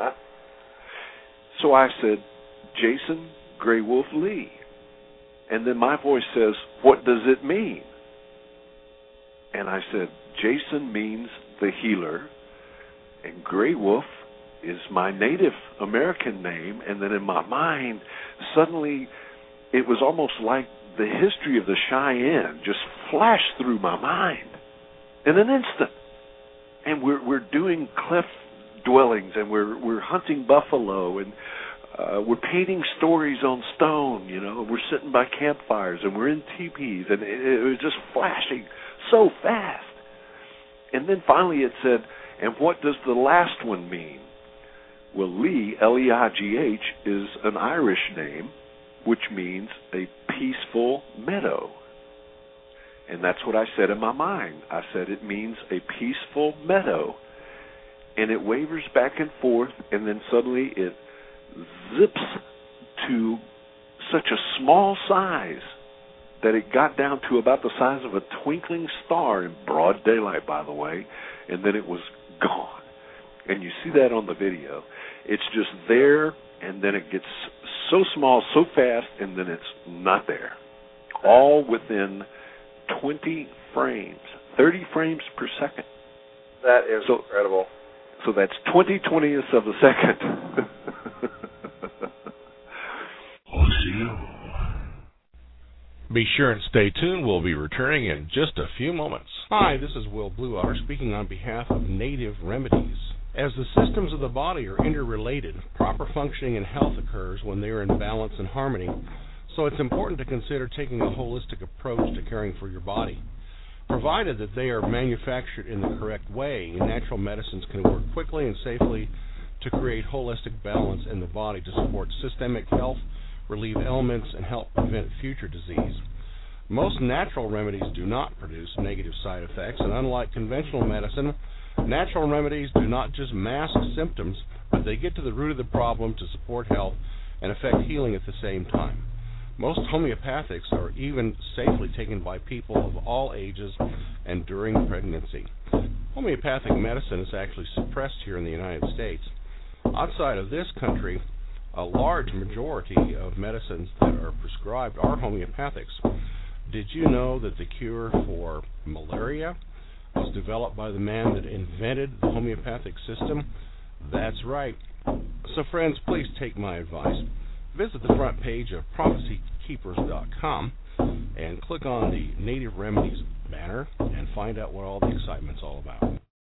So I said, Jason Grey Wolf Lee. And then my voice says, "What does it mean?" And I said, Jason means the healer, and Grey Wolf is my Native American name. And then in my mind, suddenly it was almost like the history of the Cheyenne just flashed through my mind in an instant. And we're doing cliff dwellings, and we're hunting buffalo, and we're painting stories on stone. We're sitting by campfires, and we're in teepees, and it was just flashing so fast. And then finally it said, "And what does the last one mean?" Well, Lee, Leigh, is an Irish name, which means a peaceful meadow. And that's what I said in my mind. I said it means a peaceful meadow. And it wavers back and forth, and then suddenly it zips to such a small size that it got down to about the size of a twinkling star in broad daylight, by the way, and then it was gone. And you see that on the video. It's just there, and then it gets so small, so fast, and then it's not there. All within 20 frames, 30 frames per second. That is incredible. So that's 20/20ths of a second. Be sure and stay tuned. We'll be returning in just a few moments. Hi, this is Will Bluewater speaking on behalf of Native Remedies. As the systems of the body are interrelated, proper functioning and health occurs when they are in balance and harmony, so it's important to consider taking a holistic approach to caring for your body. Provided that they are manufactured in the correct way, natural medicines can work quickly and safely to create holistic balance in the body to support systemic health, relieve ailments, and help prevent future disease. Most natural remedies do not produce negative side effects, and unlike conventional medicine, natural remedies do not just mask symptoms, but they get to the root of the problem to support health and affect healing at the same time. Most homeopathics are even safely taken by people of all ages and during pregnancy. Homeopathic medicine is actually suppressed here in the United States. Outside of this country, a large majority of medicines that are prescribed are homeopathics. Did you know that the cure for malaria was developed by the man that invented the homeopathic system? That's right. So friends, please take my advice. Visit the front page of prophecykeepers.com and click on the Native Remedies banner and find out what all the excitement's all about.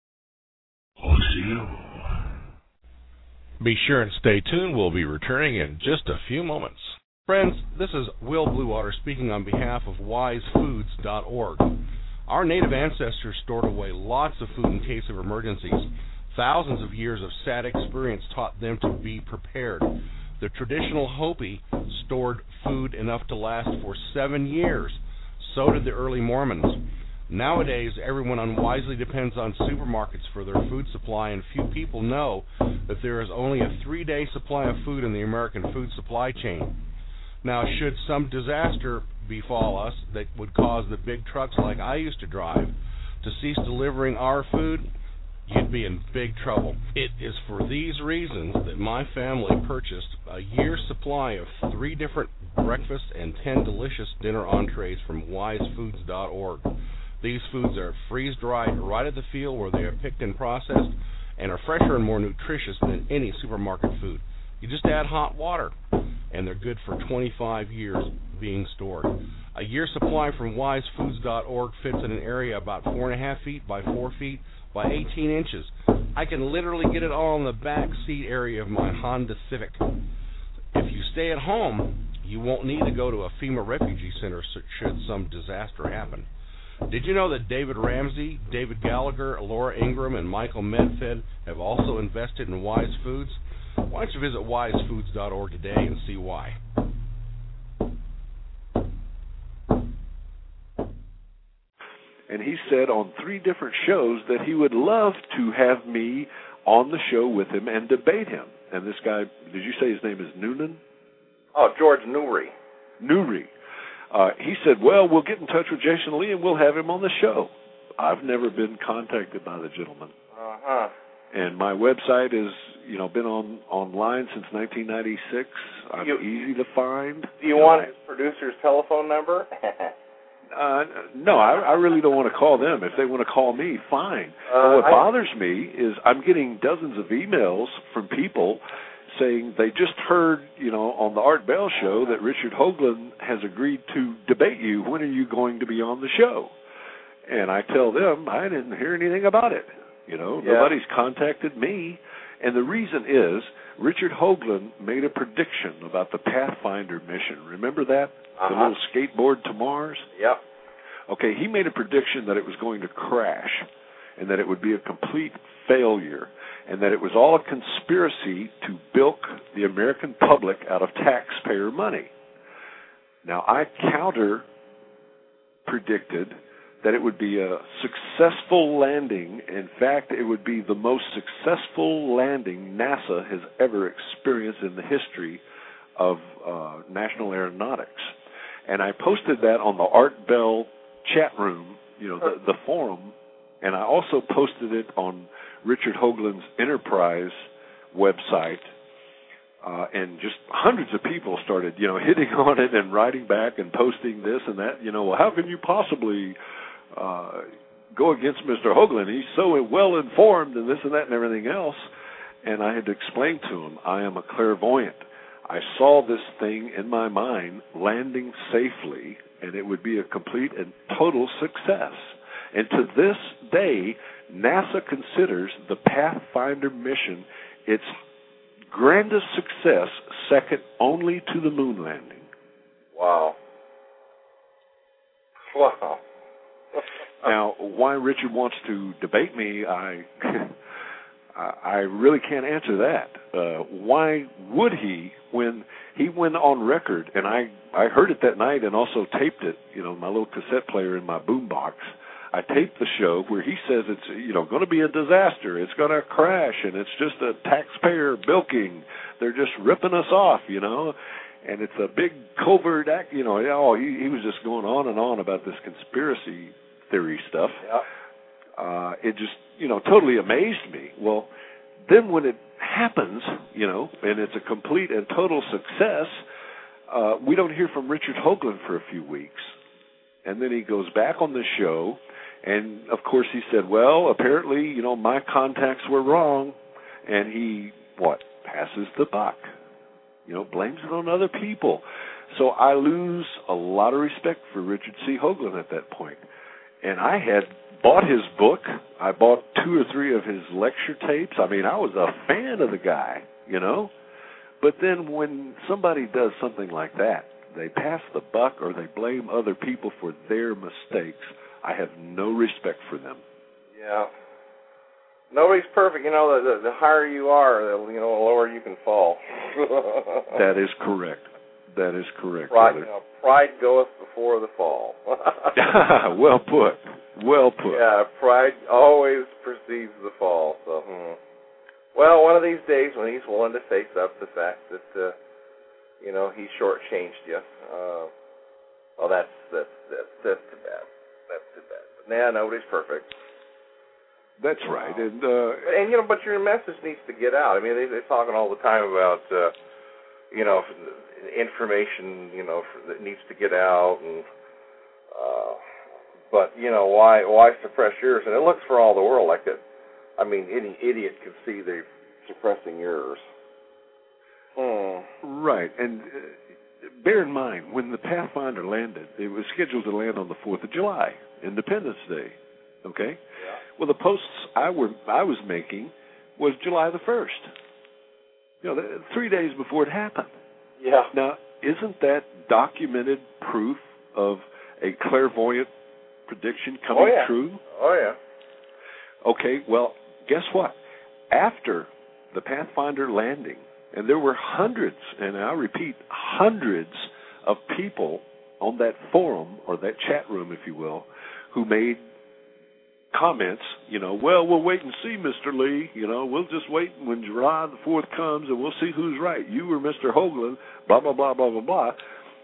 Be sure and stay tuned. We'll be returning in just a few moments. Friends, this is Will Bluewater speaking on behalf of wisefoods.org. Our native ancestors stored away lots of food in case of emergencies. Thousands of years of sad experience taught them to be prepared. The traditional Hopi stored food enough to last for 7 years. So did the early Mormons. Nowadays, everyone unwisely depends on supermarkets for their food supply, and few people know that there is only a 3-day supply of food in the American food supply chain. Now, should some disaster befall us that would cause the big trucks like I used to drive to cease delivering our food, you'd be in big trouble. It is for these reasons that my family purchased a year's supply of 3 different breakfasts and 10 delicious dinner entrees from wisefoods.org. These foods are freeze-dried right at the field where they are picked and processed and are fresher and more nutritious than any supermarket food. You just add hot water, and they're good for 25 years being stored. A year's supply from wisefoods.org fits in an area about 4.5 feet by 4 feet by 18 inches. I can literally get it all in the back seat area of my Honda Civic. If you stay at home, you won't need to go to a FEMA refugee center should some disaster happen. Did you know that David Ramsey, David Gallagher, Laura Ingram, and Michael Medfed have also invested in Wise Foods? Why don't you visit wisefoods.org today and see why. And he said on 3 different shows that he would love to have me on the show with him and debate him. And this guy, did you say his name is Noonan? Oh, George Noory. Noory. He said, well, we'll get in touch with Jason Lee and we'll have him on the show. I've never been contacted by the gentleman. Uh-huh. And my website is, been online since 1996. I'm easy to find. Do you want his producer's telephone number? No, I really don't want to call them. If they want to call me, fine. But what bothers me is I'm getting dozens of emails from people saying they just heard, on the Art Bell show that Richard Hoagland has agreed to debate you. When are you going to be on the show? And I tell them I didn't hear anything about it. Nobody's contacted me. And the reason is Richard Hoagland made a prediction about the Pathfinder mission. Remember that? The little skateboard to Mars? Yep. Okay, he made a prediction that it was going to crash and that it would be a complete failure and that it was all a conspiracy to bilk the American public out of taxpayer money. Now, I counter-predicted that it would be a successful landing. In fact, it would be the most successful landing NASA has ever experienced in the history of national aeronautics. And I posted that on the Art Bell chat room, the forum, and I also posted it on Richard Hoagland's Enterprise website, and just hundreds of people started, hitting on it and writing back and posting this and that. Well, how can you possibly go against Mr. Hoagland? He's so well informed and this and that and everything else. And I had to explain to him, I am a clairvoyant. I saw this thing in my mind landing safely, and it would be a complete and total success. And to this day, NASA considers the Pathfinder mission its grandest success, second only to the moon landing. Wow. Wow. Now, why Richard wants to debate me, I really can't answer that. Why would he, when he went on record, and I heard it that night and also taped it, my little cassette player in my boombox. I taped the show where he says it's, going to be a disaster. It's going to crash, and it's just a taxpayer bilking. They're just ripping us off, and it's a big covert act. He was just going on and on about this conspiracy theory stuff. Yep. It just, totally amazed me. Well, then when it happens, and it's a complete and total success, we don't hear from Richard Hoagland for a few weeks. And then he goes back on the show, and, of course, he said, well, apparently, my contacts were wrong. And he, passes the buck. Blames it on other people. So I lose a lot of respect for Richard C. Hoagland at that point. And I had bought his book. I bought 2 or 3 of his lecture tapes. I mean, I was a fan of the guy, But then when somebody does something like that, they pass the buck or they blame other people for their mistakes, I have no respect for them. Yeah. Nobody's perfect. The higher you are, the lower you can fall. That is correct. That is correct. Pride goeth before the fall. Well put. Well put. Yeah, pride always precedes the fall. So, well, one of these days when he's willing to face up the fact that he shortchanged you. Well, that's too bad. That's too bad. But nobody's perfect. That's right. And but your message needs to get out. I mean, they're talking all the time about information, that needs to get out, and but why suppress yours? And it looks for all the world like that. I mean, any idiot can see they're suppressing yours. Right, and bear in mind, when the Pathfinder landed, it was scheduled to land on the 4th of July, Independence Day, okay? Yeah. Well, the posts I was making was July the 1st, 3 days before it happened. Yeah. Now, isn't that documented proof of a clairvoyant prediction coming true? Oh, yeah. Okay, well, guess what? After the Pathfinder landing, and there were hundreds, and I repeat, hundreds of people on that forum, or that chat room, if you will, who made comments, well, we'll wait and see, Mr. Lee. We'll just wait when July the 4th comes, and we'll see who's right. You or Mr. Hoagland, blah, blah, blah, blah, blah, blah,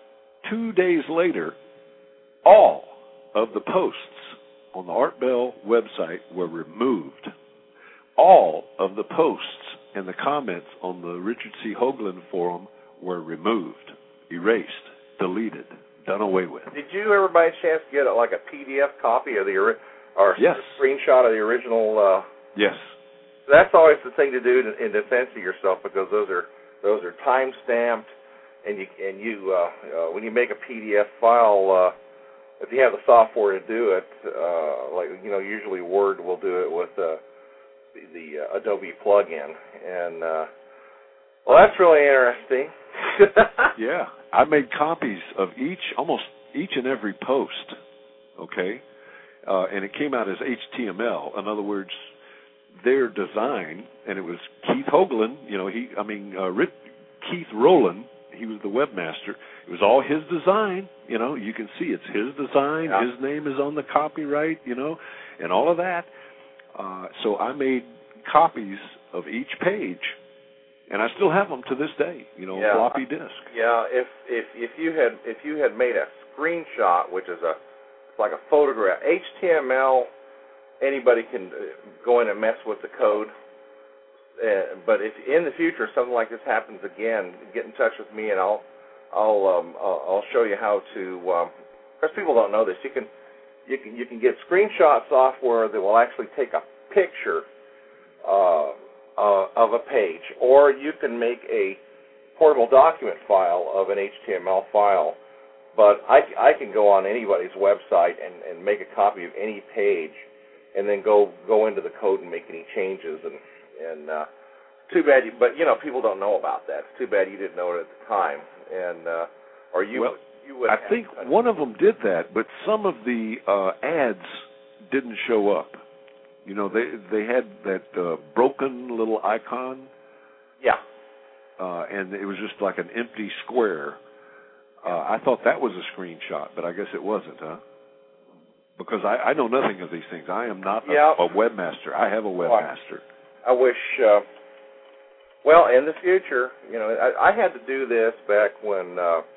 2 days later, all of the posts on the Art Bell website were removed. All of the posts and the comments on the Richard C. Hoagland forum were removed, erased, deleted, done away with. Did you ever by chance get like a PDF copy of or yes. a screenshot of the original? Yes. That's always the thing to do in defense of yourself, because those are time stamped, and you when you make a PDF file, if you have the software to do it, usually Word will do it with the Adobe plugin, and well, that's really interesting. Yeah, I made copies of almost each and every post, okay, and it came out as HTML. In other words, their design, and it was Keith Hoagland, Keith Rowland, he was the webmaster. It was all his design, you can see it's his design, yeah. His name is on the copyright, and all of that. So I made copies of each page, and I still have them to this day, yeah. floppy disk. Yeah, if you had made a screenshot, which is it's like a photograph, HTML, anybody can go in and mess with the code. But if in the future something like this happens again, get in touch with me, and I'll show you how to. Because people don't know this, you can get screenshot software that will actually take a picture of a page, or you can make a portable document file of an HTML file. But I can go on anybody's website and make a copy of any page, and then go into the code and make any changes. And too bad, but people don't know about that. It's too bad you didn't know it at the time. And or you would. I think one of them did that, but some of the ads didn't show up. They had that broken little icon. Yeah. And it was just like an empty square. I thought that was a screenshot, but I guess it wasn't, huh? Because I know nothing of these things. I am not a webmaster. I have a webmaster. I wish, well, in the future, I had to do this back when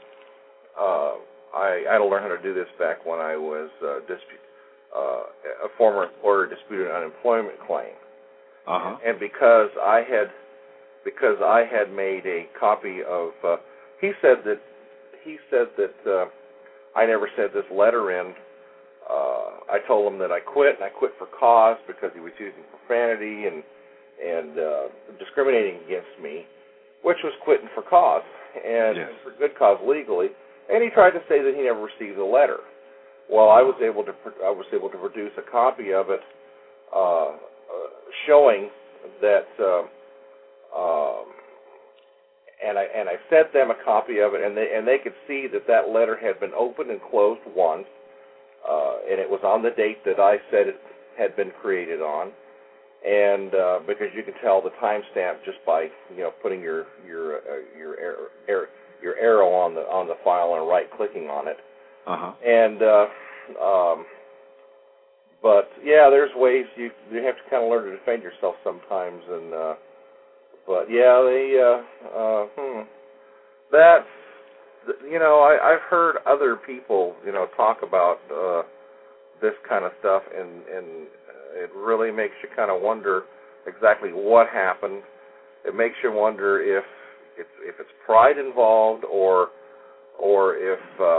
I had to learn how to do this back when I was a former employer disputed an unemployment claim. Uh-huh. And because I had made a copy of, he said that I never sent this letter in. I told him that I quit, and I quit for cause because he was using profanity and discriminating against me, which was quitting for cause and yes. for good cause legally. And he tried to say that he never received the letter. Well, I was able to produce a copy of it, showing that, and I sent them a copy of it, and they could see that letter had been opened and closed once. And it was on the date that I said it had been created on, and because you can tell the timestamp just by putting your arrow on the file and right clicking on it. Uh-huh. And but yeah, there's ways you have to kind of learn to defend yourself sometimes, and but yeah, that's. I've heard other people, talk about this kind of stuff, and it really makes you kind of wonder exactly what happened. It makes you wonder if it's pride involved, or if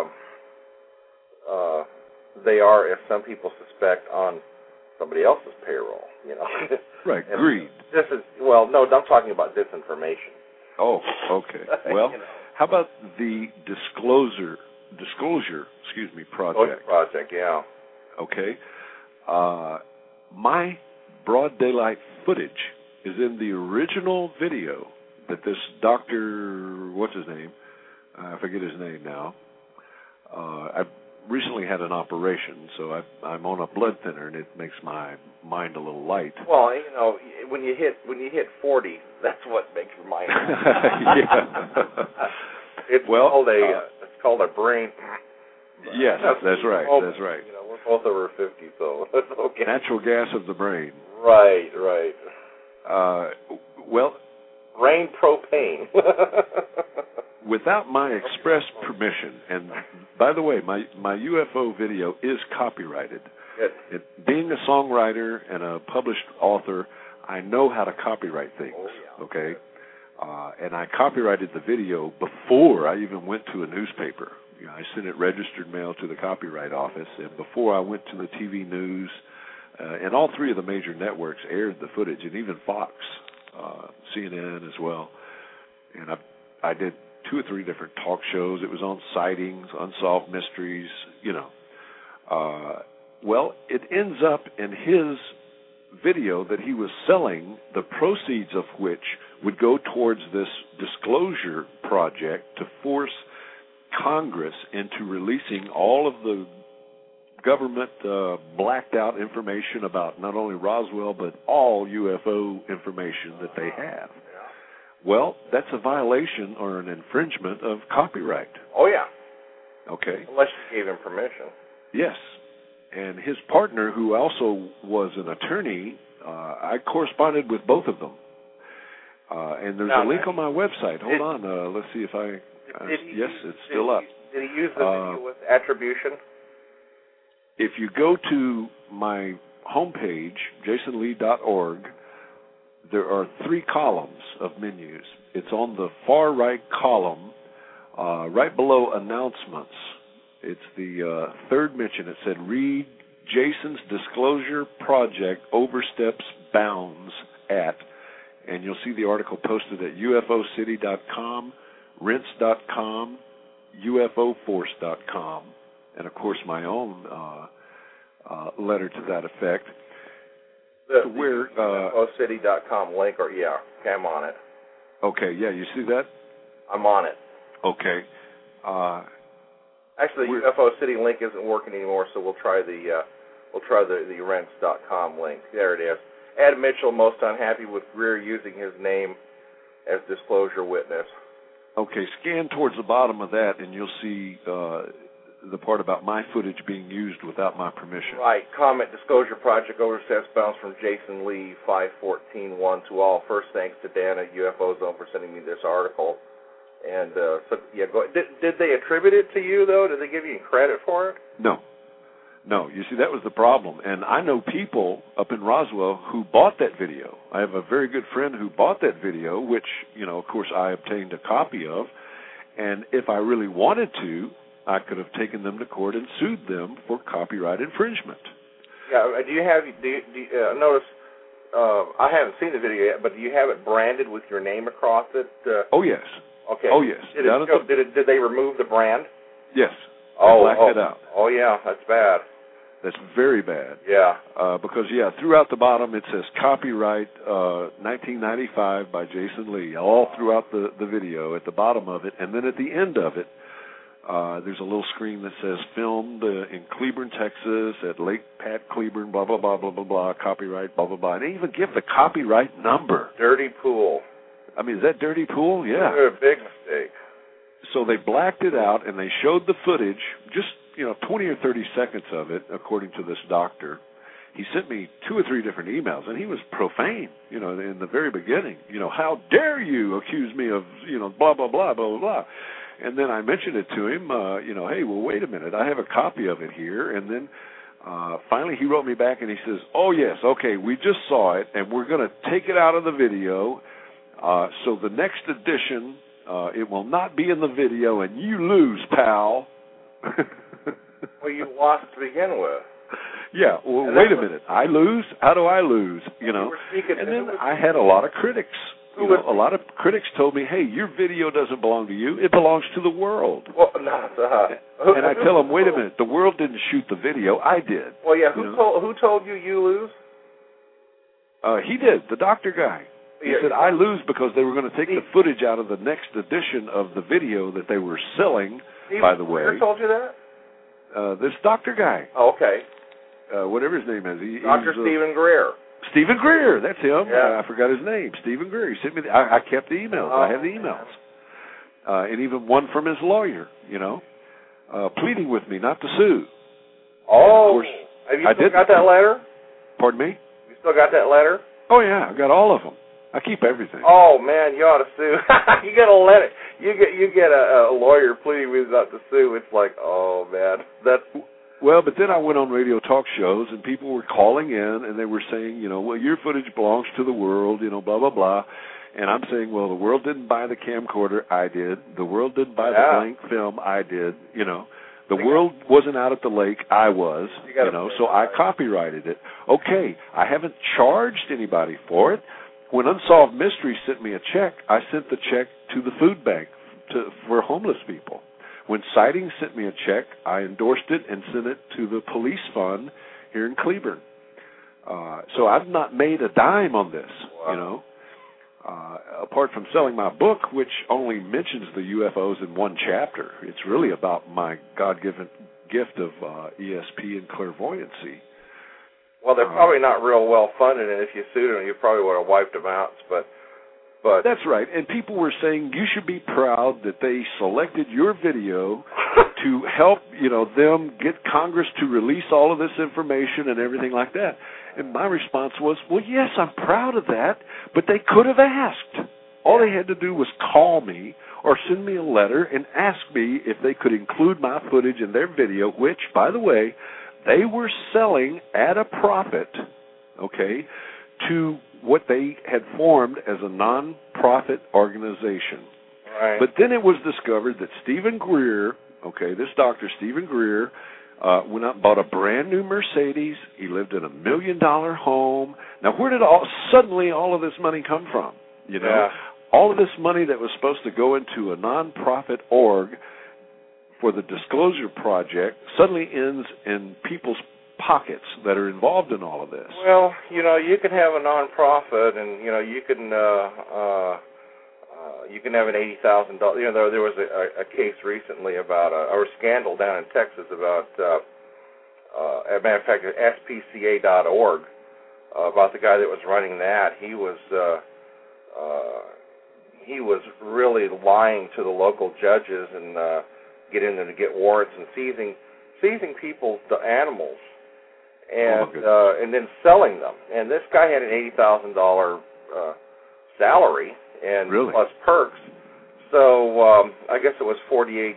if some people suspect on somebody else's payroll. Right, greed. This is no, I'm talking about disinformation. Oh, okay. Well. How about the disclosure project? Project, yeah. Okay. My broad daylight footage is in the original video that this doctor, what's his name? I forget his name now. I recently had an operation, so I'm on a blood thinner, and it makes my mind a little light. Well, when you hit 40, that's what makes your mind light. Yeah. It's called a brain. Yes, that's right. That's right. We're both over 50, so it's okay. Natural gas of the brain. Right. Well, Rain propane. Without my express permission, and by the way, my UFO video is copyrighted. Good. Being a songwriter and a published author, I know how to copyright things, okay? And I copyrighted the video before I even went to a newspaper. You know, I sent it registered mail to the Copyright Office, and before I went to the TV news, and all three of the major networks aired the footage, and even Fox, CNN as well. And I did 2 or 3 different talk shows. It was on sightings, unsolved mysteries, you know. Well, it ends up in his video that he was selling, the proceeds of which would go towards this disclosure project to force Congress into releasing all of the government blacked out information about not only Roswell but all UFO information that they have. Well, that's a violation or an infringement of copyright. Oh, yeah. Okay. Unless you gave him permission. Yes. And his partner, who also was an attorney, I corresponded with both of them. And there's a link on my website. Hold on. Let's see if I... yes, it's still up. Did he use the video with attribution? If you go to my homepage, jasonlee.org, there are 3 columns of menus. It's on the far right column, right below announcements. It's the third mention. It said, read Jason's Disclosure Project oversteps bounds at, and you'll see the article posted at ufocity.com, rense.com, ufoforce.com, and, of course, my own letter to that effect. The ufocity.com link, or okay, I'm on it. Okay, yeah, you see that? I'm on it. Okay. Actually, the UFO City link isn't working anymore, so we'll try the rents.com link. There it is. Ed Mitchell, most unhappy with Greer using his name as disclosure witness. Okay, scan towards the bottom of that, and you'll see the part about my footage being used without my permission. Right. Comment, Disclosure Project oversteps bounds from Jason Lee, 514-1 to all. First, thanks to Dan at UFO Zone for sending me this article. And, go ahead. Did they attribute it to you, though? Did they give you credit for it? No. You see, that was the problem. And I know people up in Roswell who bought that video. I have a very good friend who bought that video, which, of course, I obtained a copy of. And if I really wanted to, I could have taken them to court and sued them for copyright infringement. Yeah. Do you notice? I haven't seen the video yet, but do you have it branded with your name across it? Oh yes. Okay. Oh yes. Did they remove the brand? Yes. Blacked it out. Oh yeah, that's bad. That's very bad. Yeah. Because throughout the bottom it says copyright 1995 by Jason Lee, all throughout the video at the bottom of it, and then at the end of it, there's a little screen that says filmed in Cleburne, Texas, at Lake Pat Cleburne, blah blah blah blah blah blah, copyright, blah blah blah. And they even give the copyright number. Dirty Pool. I mean, is that Dirty Pool? Yeah. A big mistake. So they blacked it out, and they showed the footage, just 20 or 30 seconds of it, according to this doctor. He sent me 2 or 3 different emails, and he was profane, in the very beginning. How dare you accuse me of, blah, blah, blah, blah, blah, blah. And then I mentioned it to him, hey, well, wait a minute, I have a copy of it here. And then finally he wrote me back, and he says, oh, yes, okay, we just saw it, and we're going to take it out of the video. So the next edition, it will not be in the video, and you lose, pal. Well, you lost to begin with. Yeah, well, wait a minute. I lose? How do I lose? And then I had a lot of critics. A lot of critics told me, hey, your video doesn't belong to you. It belongs to the world. Well, and I tell them, wait a minute. The world didn't shoot the video. I did. Well, yeah, who told you lose? He did, the doctor guy. He said, I lose because they were going to take the footage out of the next edition of the video that they were selling, by the way. Who told you that? This doctor guy. Oh, okay. Whatever his name is. Dr. Stephen Greer. Stephen Greer, that's him. Yeah. I forgot his name. Stephen Greer. He sent me. I kept the emails. I have the emails. And even one from his lawyer, pleading with me not to sue. Oh. Course, have you still got that letter? Pardon me? You still got that letter? Oh, yeah. I got all of them. I keep everything. Oh man, you ought to sue. You gotta let it. You get a lawyer pleading with you not to sue. It's like, oh man, that's. Well, but then I went on radio talk shows, and people were calling in, and they were saying, well, your footage belongs to the world, blah blah blah. And I'm saying, well, the world didn't buy the camcorder, I did. The world didn't buy the blank film, I did. The world wasn't out at the lake, I was. So I copyrighted it. Okay, I haven't charged anybody for it. When Unsolved Mysteries sent me a check, I sent the check to the food bank for homeless people. When Sightings sent me a check, I endorsed it and sent it to the police fund here in Cleburne. So I've not made a dime on this, apart from selling my book, which only mentions the UFOs in one chapter. It's really about my God-given gift of ESP and clairvoyancy. Well, they're probably not real well funded, and if you sued them, you probably would have wiped them out. But that's right. And people were saying you should be proud that they selected your video to help, them get Congress to release all of this information and everything like that. And my response was, well, yes, I'm proud of that, but they could have asked. All they had to do was call me or send me a letter and ask me if they could include my footage in their video, which, by the way, they were selling at a profit, to what they had formed as a non-profit organization. Right. But then it was discovered that Stephen Greer, this Dr. Stephen Greer, went out and bought a brand new Mercedes. He lived in $1 million home. Now, where did suddenly all of this money come from? All of this money that was supposed to go into a non-profit org for the Disclosure Project suddenly ends in people's pockets that are involved in all of this. Well, you can have a non-profit, and you can have an $80,000. There was a case recently about or a scandal down in Texas about, as a matter of fact, SPCA.org, about the guy that was running that. He was really lying to the local judges and getting them to get warrants and seizing people's animals and then selling them. And this guy had an $80,000 salary and plus perks. So I guess it was 48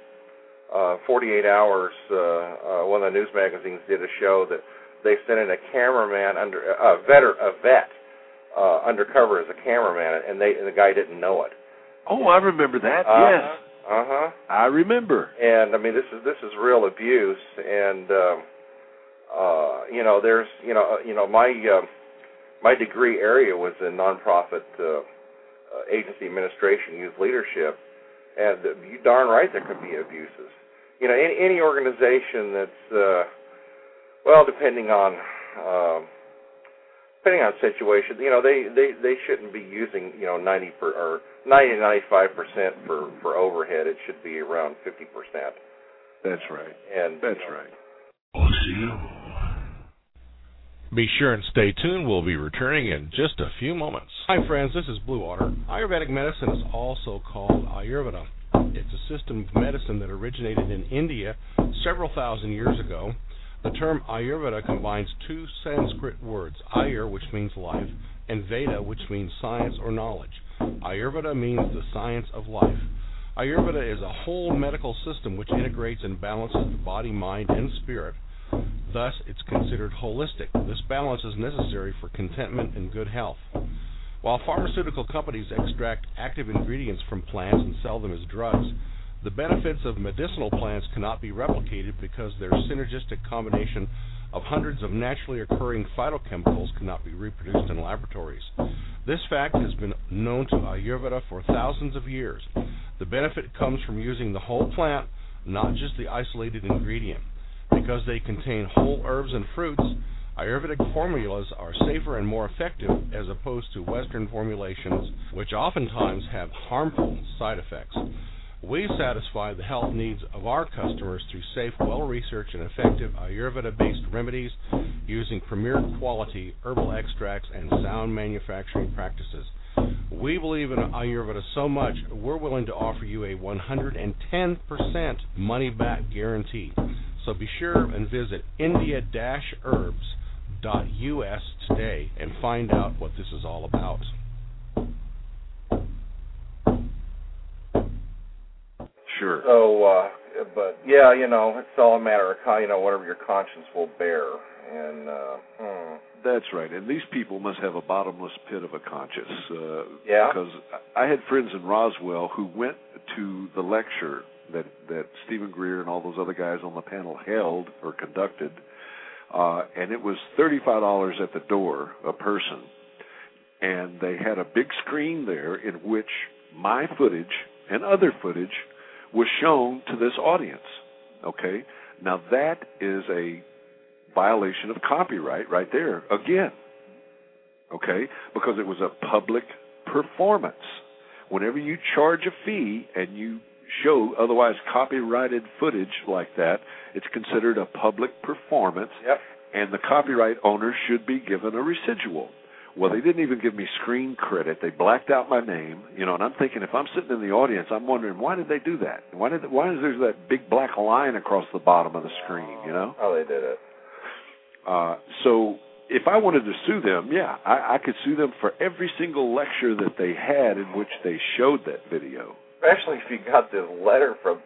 hours. One of the news magazines did a show that they sent in a cameraman a vet undercover as a cameraman, and the guy didn't know it. Oh, I remember that. Yes. I remember. And I mean, this is real abuse, and there's my degree area was in nonprofit agency administration, youth leadership, and you darn right there could be abuses. Any organization that's depending on situation, they shouldn't be using 90 to 95% for overhead. It should be around 50%. That's right. And that's right. Be sure and stay tuned. We'll be returning in just a few moments. Hi, friends. This is Blue Water. Ayurvedic medicine is also called Ayurveda. It's a system of medicine that originated in India several thousand years ago. The term Ayurveda combines two Sanskrit words, Ayur, which means life, and Veda, which means science or knowledge. Ayurveda means the science of life. Ayurveda is a whole medical system which integrates and balances the body, mind, and spirit. Thus, it's considered holistic. This balance is necessary for contentment and good health. While pharmaceutical companies extract active ingredients from plants and sell them as drugs, the benefits of medicinal plants cannot be replicated because their synergistic combination of hundreds of naturally occurring phytochemicals cannot be reproduced in laboratories. This fact has been known to Ayurveda for thousands of years. The benefit comes from using the whole plant, not just the isolated ingredient. Because they contain whole herbs and fruits, Ayurvedic formulas are safer and more effective as opposed to Western formulations, which oftentimes have harmful side effects. We satisfy the health needs of our customers through safe, well-researched, and effective Ayurveda-based remedies using premier quality herbal extracts and sound manufacturing practices. We believe in Ayurveda so much, we're willing to offer you a 110% money-back guarantee. So be sure and visit India-Herbs.us today and find out what this is all about. Sure. So, but yeah, it's all a matter of whatever your conscience will bear, and That's right, and these people must have a bottomless pit of a conscience. Yeah. Because I had friends in Roswell who went to the lecture that Stephen Greer and all those other guys on the panel held or conducted, and it was $35 at the door a person, and they had a big screen there in which my footage and other footage was shown to this audience. Okay, now that is a violation of copyright right there again. Okay, because it was a public performance. Whenever you charge a fee and you show otherwise copyrighted footage like that, it's considered a public performance. Yep. And the copyright owner should be given a residual. Well, they didn't even give me screen credit. They blacked out my name, and I'm thinking, if I'm sitting in the audience, I'm wondering, why did they do that? Why is there that big black line across the bottom of the screen, Oh, they did it. So if I wanted to sue them, yeah, I could sue them for every single lecture that they had in which they showed that video. Especially if you got this letter from,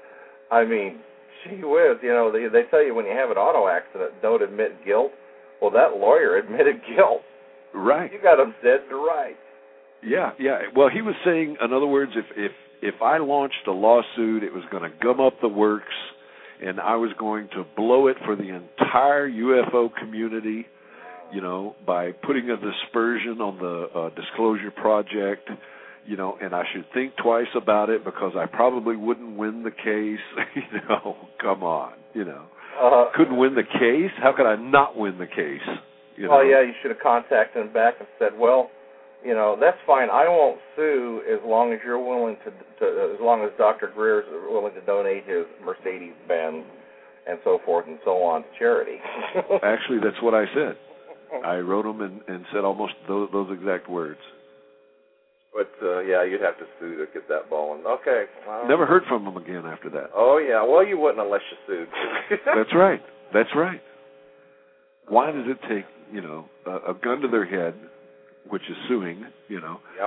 gee whiz, they tell you when you have an auto accident, don't admit guilt. Well, that lawyer admitted guilt. Right. You got him dead to rights. Yeah. Well, he was saying, in other words, if I launched a lawsuit, it was going to gum up the works, and I was going to blow it for the entire UFO community, by putting a dispersion on the Disclosure Project, and I should think twice about it because I probably wouldn't win the case. Come on, couldn't win the case? How could I not win the case? Well, yeah, you should have contacted him back and said, well, that's fine. I won't sue as long as you're willing to as long as Dr. Greer is willing to donate his Mercedes-Benz and so forth and so on to charity. Actually, that's what I said. I wrote him and said almost those exact words. But, yeah, you'd have to sue to get that ball. Okay. Never heard from him again after that. Oh, yeah. Well, you wouldn't unless you sued. That's right. Why does it take, a gun to their head, which is suing, Yep.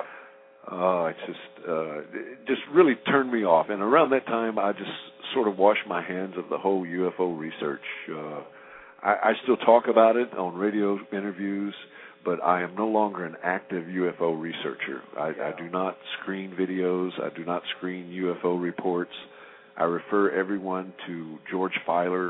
It just really turned me off. And around that time, I just sort of washed my hands of the whole UFO research. I still talk about it on radio interviews, but I am no longer an active UFO researcher. I do not screen videos. I do not screen UFO reports. I refer everyone to George Filer,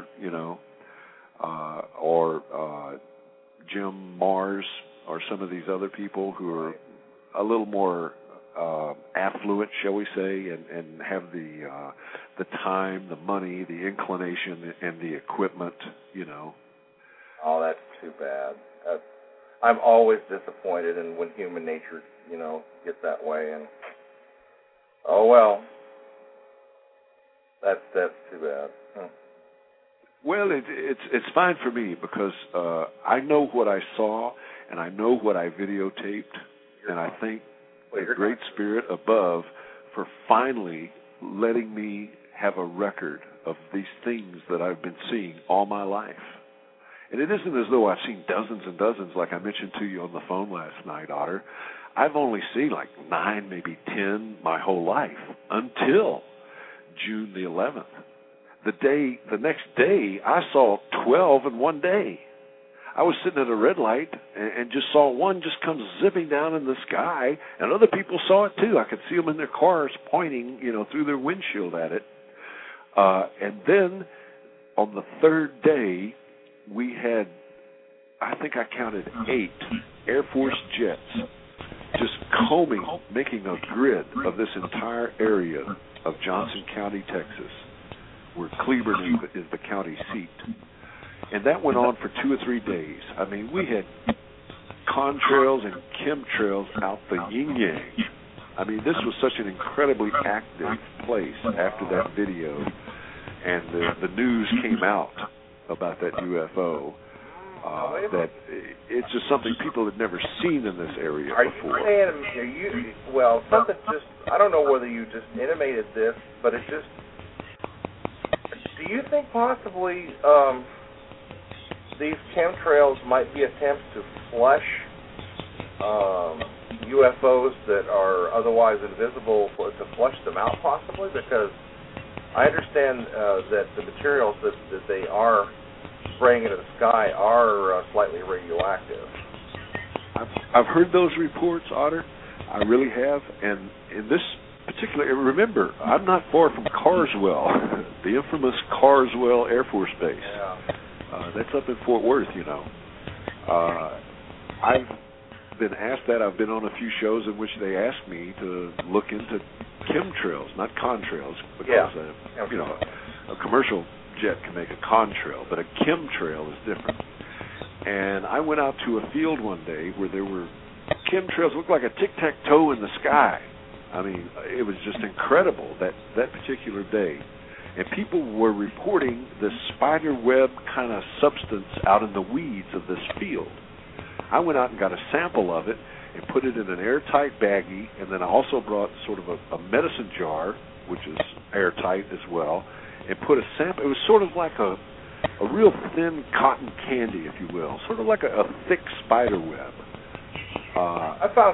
or Jim Mars, or some of these other people who are a little more affluent, shall we say, and have the time, the money, the inclination, and the equipment, Oh, that's too bad. I'm always disappointed in when human nature, gets that way. And oh well, that's too bad. Well, it's fine for me because I know what I saw and I know what I videotaped, and I thank the Great Spirit above for finally letting me have a record of these things that I've been seeing all my life. And it isn't as though I've seen dozens and dozens like I mentioned to you on the phone last night, Otter. I've only seen like 9, maybe 10 my whole life until June the 11th. The next day, I saw 12 in one day. I was sitting at a red light and just saw one just come zipping down in the sky, and other people saw it too. I could see them in their cars pointing, through their windshield at it. And then on the third day, we had, I think I counted 8 Air Force jets just combing, making a grid of this entire area of Johnson County, Texas, where Cleburne is the county seat. And that went on for 2 or 3 days. I mean, we had contrails and chemtrails out the yin-yang. I mean, this was such an incredibly active place after that video, and the news came out about that UFO, that it's just something people had never seen in this area before. Something just, I don't know whether you just intimated this, but it just, do you think possibly these chemtrails might be attempts to flush UFOs that are otherwise invisible, to flush them out possibly? Because I understand that the materials that they are spraying into the sky are slightly radioactive. I've heard those reports, Otter. I really have. And in this particular, remember, I'm not far from Carswell, the infamous Carswell Air Force Base. Yeah. That's up in Fort Worth, you know. I've been asked that. I've been on a few shows in which they asked me to look into chemtrails, not contrails, because you know, a commercial jet can make a contrail, but a chemtrail is different. And I went out to a field one day where there were chemtrails, looked like a tic-tac-toe in the sky. I mean, it was just incredible that particular day. And people were reporting this spider web kind of substance out in the weeds of this field. I went out and got a sample of it and put it in an airtight baggie, and then I also brought sort of a medicine jar, which is airtight as well, and put a sample. It was sort of like a real thin cotton candy, if you will, sort of like a thick spider web. I found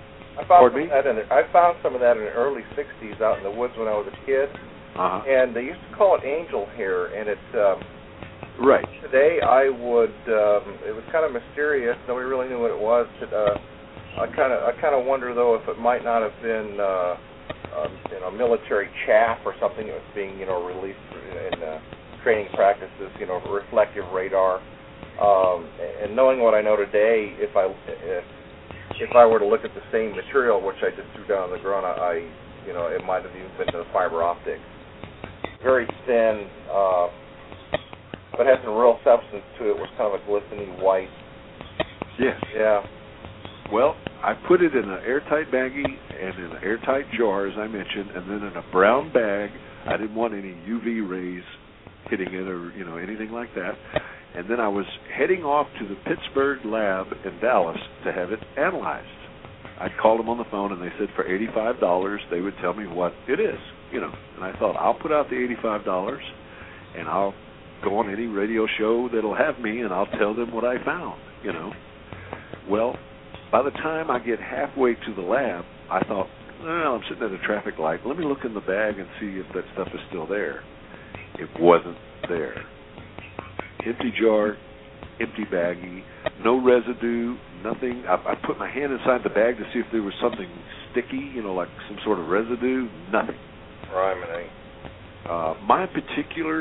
some of that in the early 60s out in the woods when I was a kid. And they used to call it angel hair, and it's right. Today I would it was kind of mysterious. Nobody really knew what it was. But, I kind of wonder though if it might not have been military chaff or something that was being released in training practices, reflective radar. And knowing what I know today, if I were to look at the same material which I just threw down on the ground, it might have even been the fiber optic. Very thin, but had some real substance to it. It was kind of a glistening white. Yes. Yeah. Well, I put it in an airtight baggie and in an airtight jar, as I mentioned, and then in a brown bag. I didn't want any UV rays hitting it or anything like that. And then I was heading off to the Pittsburgh lab in Dallas to have it analyzed. I'd called them on the phone, and they said for $85 they would tell me what it is, And I thought, I'll put out the $85, and I'll go on any radio show that'll have me, and I'll tell them what I found, Well, by the time I get halfway to the lab, I thought, well, I'm sitting at a traffic light. Let me look in the bag and see if that stuff is still there. It wasn't there. Empty jar, empty baggie, no residue, nothing. I put my hand inside the bag to see if there was something sticky, like some sort of residue. Nothing. Right. My particular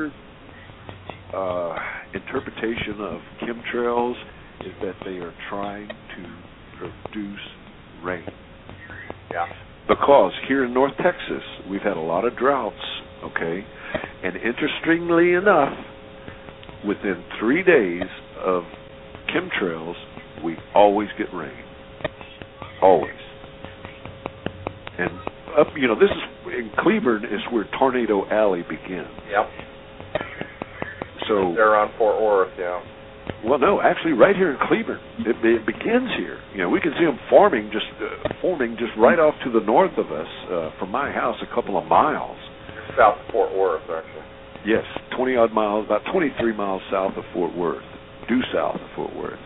interpretation of chemtrails is that they are trying to produce rain. Yeah. Because here in North Texas, we've had a lot of droughts, okay? And interestingly enough, within 3 days of chemtrails, we always get rain. Always. And up, this is in Cleburne is where Tornado Alley begins. Yep. So they're on Fort Worth, yeah. Well, no, actually, right here in Cleburne, it begins here. We can see them forming just right off to the north of us from my house, a couple of miles. South of Fort Worth, actually. Yes, 20-odd miles, about 23 miles south of Fort Worth, due south of Fort Worth.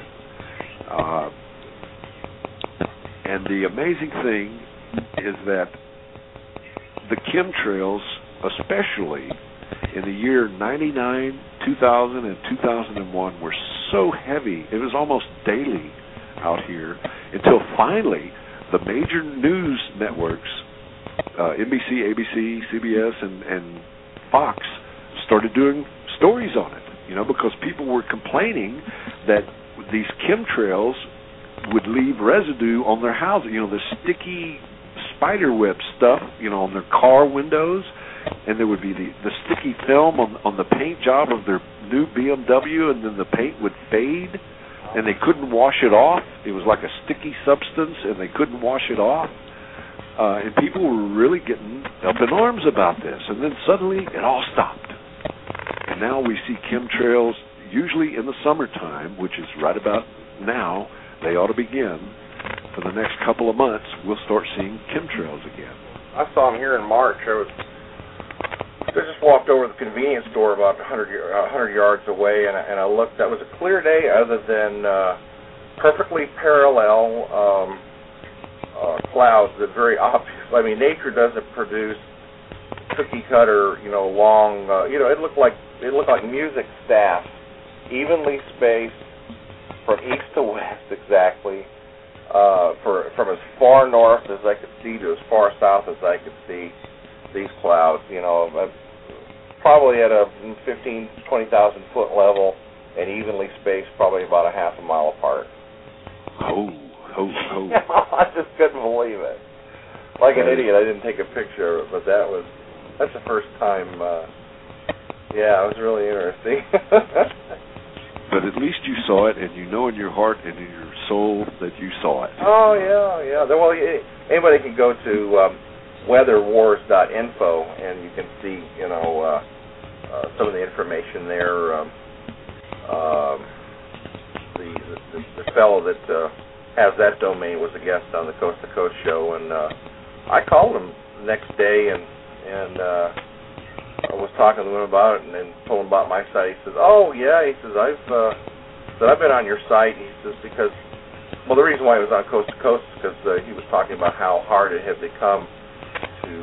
And the amazing thing is that the chemtrails, especially in the year 99, 2000, and 2001, were so heavy, it was almost daily out here, until finally the major news networks, NBC, ABC, CBS, and Fox, started doing stories on it, because people were complaining that these chemtrails would leave residue on their houses, the sticky spiderweb stuff, on their car windows, and there would be the sticky film on the paint job of their new BMW, and then the paint would fade, and they couldn't wash it off. It was like a sticky substance, and they couldn't wash it off. And people were really getting up in arms about this, and then suddenly it all stopped. And now we see chemtrails, usually in the summertime, which is right about now. They ought to begin. For the next couple of months, we'll start seeing chemtrails again. I saw them here in March. I just walked over to the convenience store about 100 yards away, and I looked. That was a clear day, other than perfectly parallel clouds that very obvious. I mean, nature doesn't produce cookie cutter, long. It looked like music staff, evenly spaced from east to west exactly, from as far north as I could see to as far south as I could see. These clouds, probably at a 15, 20,000 foot level, and evenly spaced, probably about a half a mile apart. Oh. I just couldn't believe it. Like an idiot, I didn't take a picture of it, but that's the first time. It was really interesting. But at least you saw it, and you know in your heart and in your soul that you saw it. Oh, yeah. Well, anybody can go to weatherwars.info, and you can see, some of the information there. The fellow that has that domain was a guest on the Coast to Coast show, and I called him the next day and I was talking to him about it, and then told him about my site. He says, "Oh yeah," he says, I've been on your site. He says because, the reason why he was on Coast to Coast is because he was talking about how hard it had become to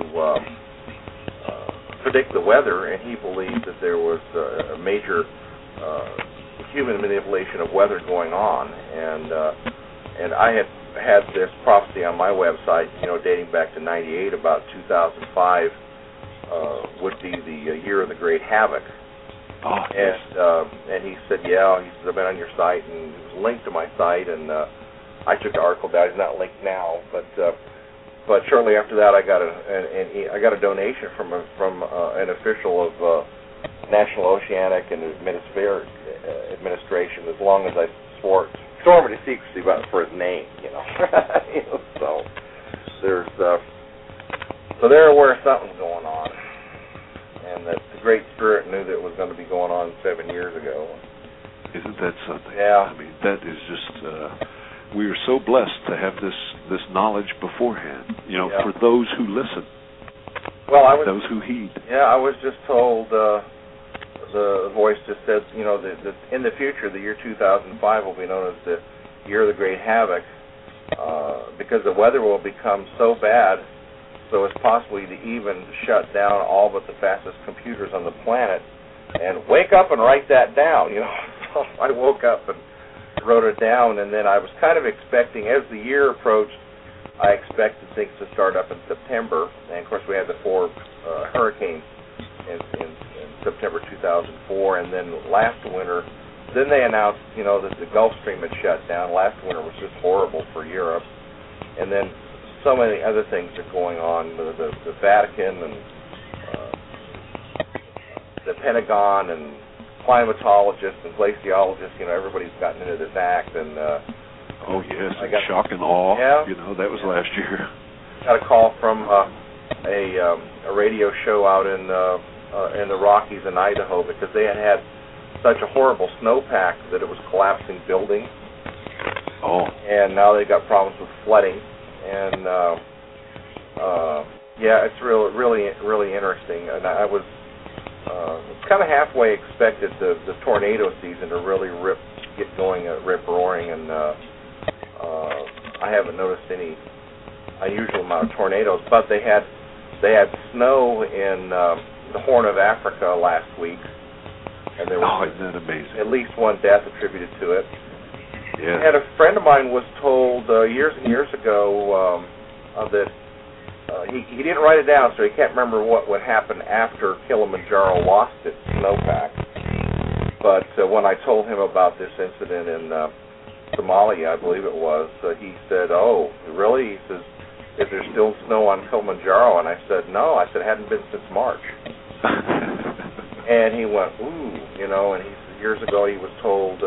predict the weather, and he believed that there was a major human manipulation of weather going on, and I had this prophecy on my website, dating back to '98, about 2005 would be the year of the Great Havoc. Oh, yes. And he said, he says, I've been on your site, and it was linked to my site, and I took the article down. It's not linked now, but shortly after that, I got a donation from an official of National Oceanic and Atmospheric Administration, as long as I swore me to secrecy for his name, So there's so they're aware something's going on, and that the Great Spirit knew that it was going to be going on 7 years ago. Isn't that something? Yeah. I mean, that is just. We are so blessed to have this knowledge beforehand. For those who listen. Well, those who heed. Yeah, I was just told. The voice just said, that in the future, the year 2005 will be known as the year of the Great Havoc, because the weather will become so bad, so as possibly to even shut down all but the fastest computers on the planet. And wake up and write that down. So I woke up and wrote it down, and then I was kind of expecting, as the year approached, I expected things to start up in September, and of course we had the 4 hurricanes in September 2004, and then last winter, then they announced, that the Gulf Stream had shut down. Last winter was just horrible for Europe, and then so many other things are going on. The Vatican and the Pentagon and climatologists and glaciologists, everybody's gotten into this act, and oh yes, shock and awe. Yeah, that was last year. Got a call from a radio show out in the Rockies in Idaho, because they had such a horrible snowpack that it was collapsing buildings. Oh. And now they've got problems with flooding, and it's really interesting. And I was kind of halfway expected the tornado season to really get going, rip roaring, and I haven't noticed any unusual amount of tornadoes. But they had snow in the Horn of Africa last week, and there was isn't that amazing? At least one death attributed to it. Yeah. And a friend of mine was told years and years ago that he didn't write it down, so he can't remember what would happen after Kilimanjaro lost its snowpack. But when I told him about this incident in Somalia, I believe it was, he said, "Oh, really?" He says, "Is there still snow on Kilimanjaro?" And I said, "No." I said, "It hadn't been since March." And he went, "Ooh," and he said years ago he was told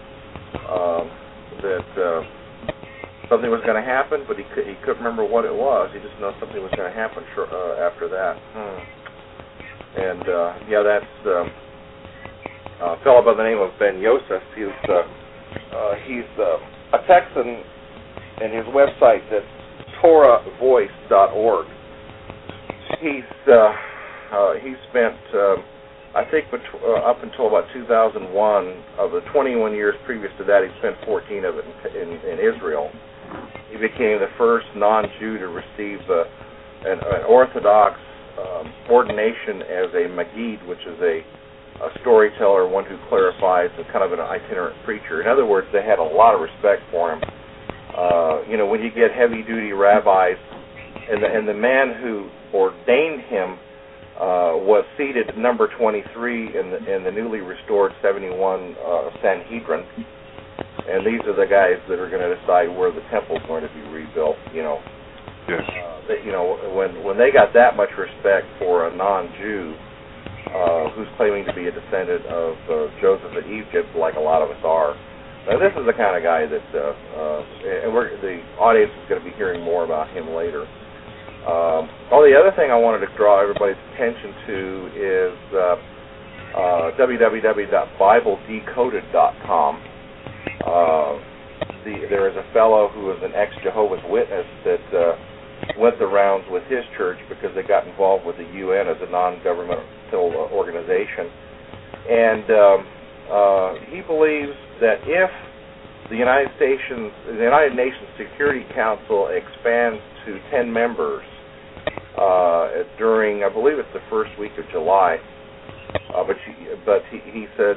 that something was going to happen, but he couldn't remember what it was. He just knew something was going to happen after that. And that's a fellow by the name of Ben Yosef. He's a Texan, and his website that's TorahVoice.org. He spent I think up until about 2001, of the 21 years previous to that, he spent 14 of it in Israel. He became the first non-Jew to receive an Orthodox ordination as a Maggid, which is a storyteller, one who clarifies, and kind of an itinerant preacher. In other words, they had a lot of respect for him. When you get heavy-duty rabbis, and the man who ordained him was seated at number 23 in the newly restored 71 Sanhedrin, and these are the guys that are going to decide where the temple is going to be rebuilt. Yes. When they got that much respect for a non-Jew who's claiming to be a descendant of Joseph of Egypt, like a lot of us are. Now, this is the kind of guy that, and the audience is going to be hearing more about him later. The other thing I wanted to draw everybody's attention to is www.bibledecoded.com. There is a fellow who is an ex-Jehovah's Witness that went the rounds with his church because they got involved with the UN as a non-governmental organization. And he believes that if the United Nations Security Council expands to 10 members during, I believe it's the first week of July, but he said,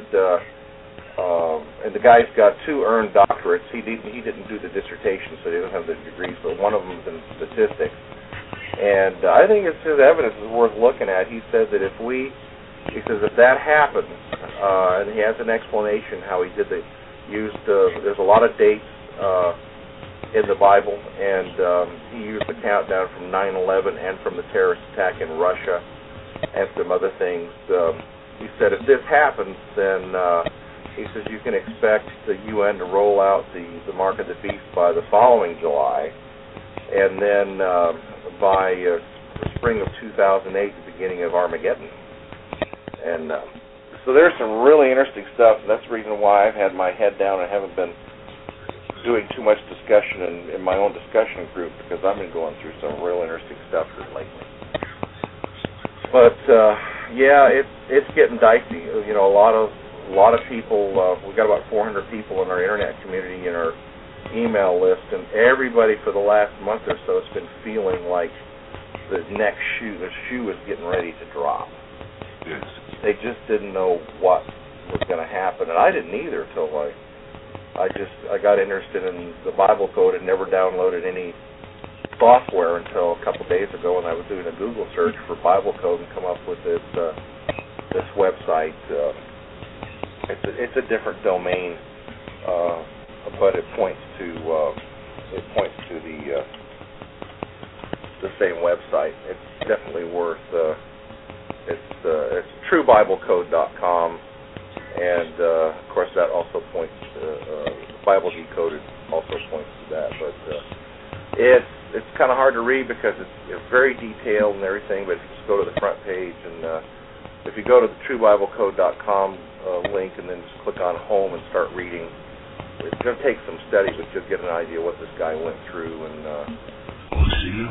and the guy's got 2 earned doctorates. He didn't do the dissertation, so he doesn't have the degrees, but one of them is in statistics. And I think his evidence is worth looking at. He said that if that happens, and he has an explanation how he did there's a lot of dates in the Bible, and he used the countdown from 9/11 and from the terrorist attack in Russia and some other things. He said if this happens, then he says you can expect the UN to roll out the mark of the beast by the following July, and then by the spring of 2008, the beginning of Armageddon. And so there's some really interesting stuff, and that's the reason why I've had my head down and haven't been doing too much discussion in my own discussion group, because I've been going through some real interesting stuff here lately. But it's getting dicey. A lot of people. We've got about 400 people in our internet community in our email list, and everybody for the last month or so has been feeling like the shoe is getting ready to drop. Yes. They just didn't know what was going to happen, and I didn't either till I got interested in the Bible Code and never downloaded any software until a couple days ago when I was doing a Google search for Bible Code and come up with this website. It's a different domain, but it points to the same website. It's definitely worth. It's truebiblecode.com, and of course that also points Bible Decoded also points to that. But it's kind of hard to read because it's very detailed and everything. But if you just go to the front page, and if you go to the truebiblecode.com link and then just click on Home and start reading, it's going to take some study, but you'll get an idea what this guy went through. And we'll see you.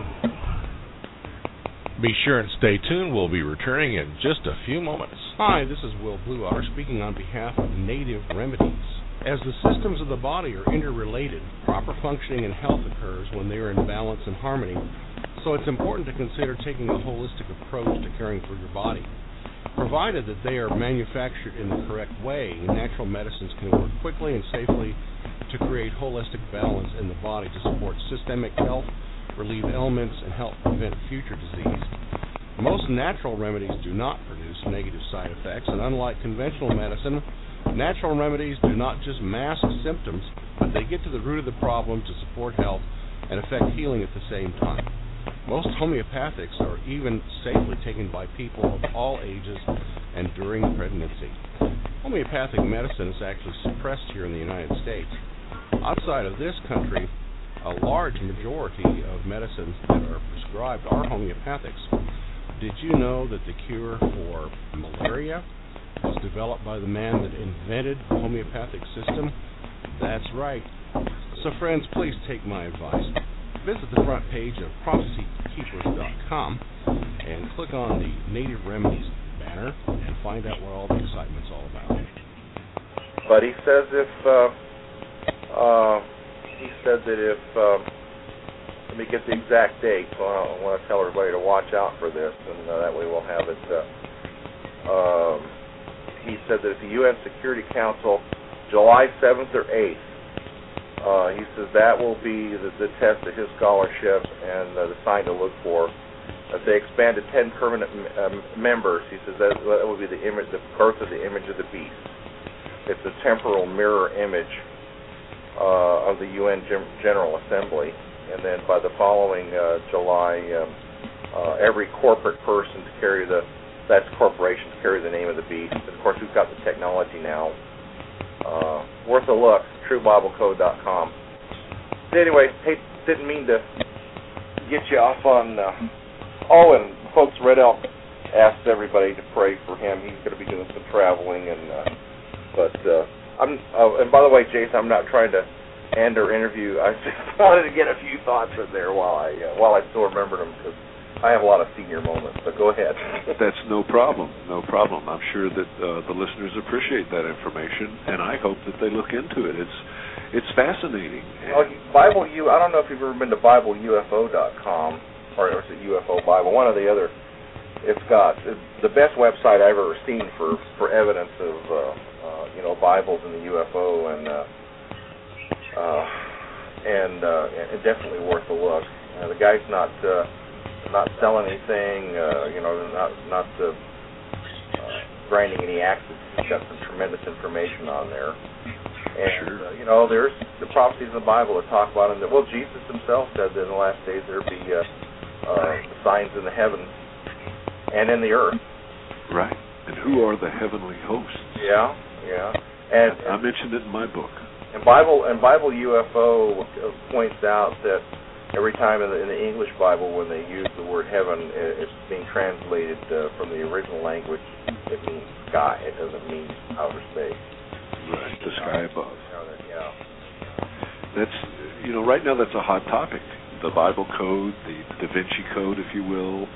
Be sure and stay tuned. We'll be returning in just a few moments. Hi, this is Will Blueotter speaking on behalf of Native Remedies. As the systems of the body are interrelated, proper functioning and health occurs when they are in balance and harmony, so it's important to consider taking a holistic approach to caring for your body. Provided that they are manufactured in the correct way, natural medicines can work quickly and safely to create holistic balance in the body to support systemic health, relieve ailments, and help prevent future disease. Most natural remedies do not produce negative side effects, and unlike conventional medicine, natural remedies do not just mask symptoms, but they get to the root of the problem to support health and affect healing at the same time. Most homeopathics are even safely taken by people of all ages and during pregnancy. Homeopathic medicine is actually suppressed here in the United States. Outside of this country, a large majority of medicines that are prescribed are homeopathics. Did you know that the cure for malaria was developed by the man that invented the homeopathic system? That's right. So friends, please take my advice. Visit the front page of prophecykeepers.com and click on the Native Remedies banner and find out what all the excitement's all about. But he says if let me get the exact date, so I want to tell everybody to watch out for this, and that way we'll have it. He said that at the UN Security Council, July 7th or 8th, he says that will be the test of his scholarship and the sign to look for. If they expand to 10 permanent members, he says that will be the birth of the image of the beast. It's a temporal mirror image of the UN General Assembly. And then by the following July, every corporate person to carry that's corporation to carry the name of the beast. And of course, we've got the technology now. Worth a look, trueBibleCode.com. Anyway, didn't mean to get you off on. And folks, Red Elk asked everybody to pray for him. He's going to be doing some traveling, and by the way, Jason, I'm not trying to end our interview. I just wanted to get a few thoughts in there while I still remembered them, because I have a lot of senior moments. So go ahead. That's no problem. No problem. I'm sure that the listeners appreciate that information, and I hope that they look into it. It's fascinating. I don't know if you've ever been to BibleUFO.com or is it UFO Bible? One or the other. It's got the best website I've ever seen for evidence of Bibles and the UFO, and definitely worth a look. The guy's not selling anything, not grinding any axes. He's got some tremendous information on there. And, sure. There's the prophecies in the Bible that talk about it. Well, Jesus himself said that in the last days there would be signs in the heavens and in the earth. Right. And who are the heavenly hosts? Yeah. And I mentioned it in my book. And Bible UFO points out that every time in the English Bible, when they use the word heaven, it's being translated from the original language. It means sky. It doesn't mean outer space. Right, the sky above. Yeah. That's right now that's a hot topic. The Bible Code, the Da Vinci Code, if you will.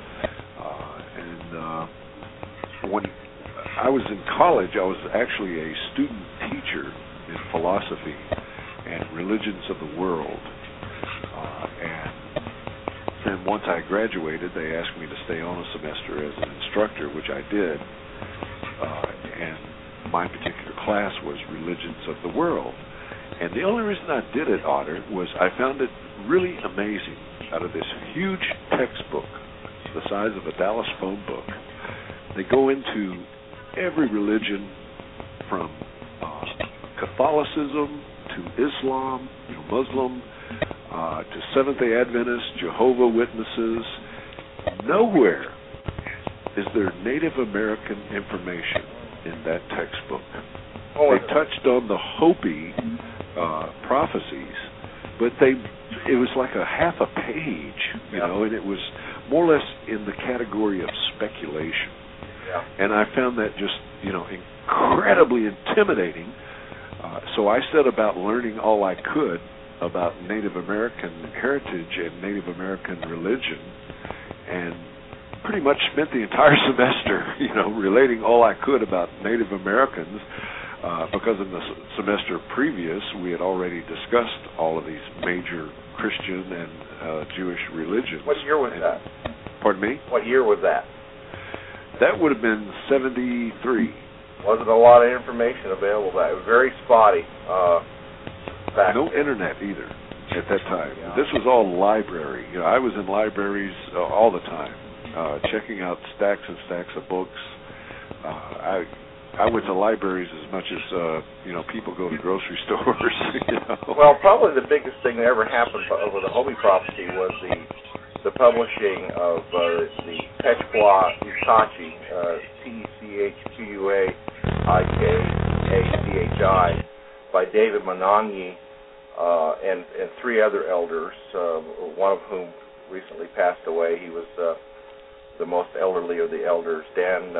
When I was in college, I was actually a student teacher in philosophy and religions of the world. And then once I graduated, they asked me to stay on a semester as an instructor, which I did. And my particular class was religions of the world. And the only reason I did it, Otter, was I found it really amazing. Out of this huge textbook, the size of a Dallas phone book, they go into every religion from Catholicism to Islam, Muslim, to Seventh-day Adventists, Jehovah's Witnesses. Nowhere is there Native American information in that textbook. They touched on the Hopi prophecies, but it was like a half a page, and it was more or less in the category of speculation. Yeah. And I found that just, incredibly intimidating. So I set about learning all I could about Native American heritage and Native American religion, and pretty much spent the entire semester, relating all I could about Native Americans, because in the semester previous we had already discussed all of these major Christian and Jewish religions. What year was that? Pardon me? What year was that? That would have been 73. Wasn't a lot of information available. It was very spotty. No internet either at that time. Yeah. This was all library. I was in libraries all the time, checking out stacks and stacks of books. I went to libraries as much as people go to grocery stores. Well, probably the biggest thing that ever happened over the Hopi prophecy was the publishing of the Pechqua Ukachi, Techuaikachi, by David Monanyi and three other elders, one of whom recently passed away. He was the most elderly of the elders. Dan,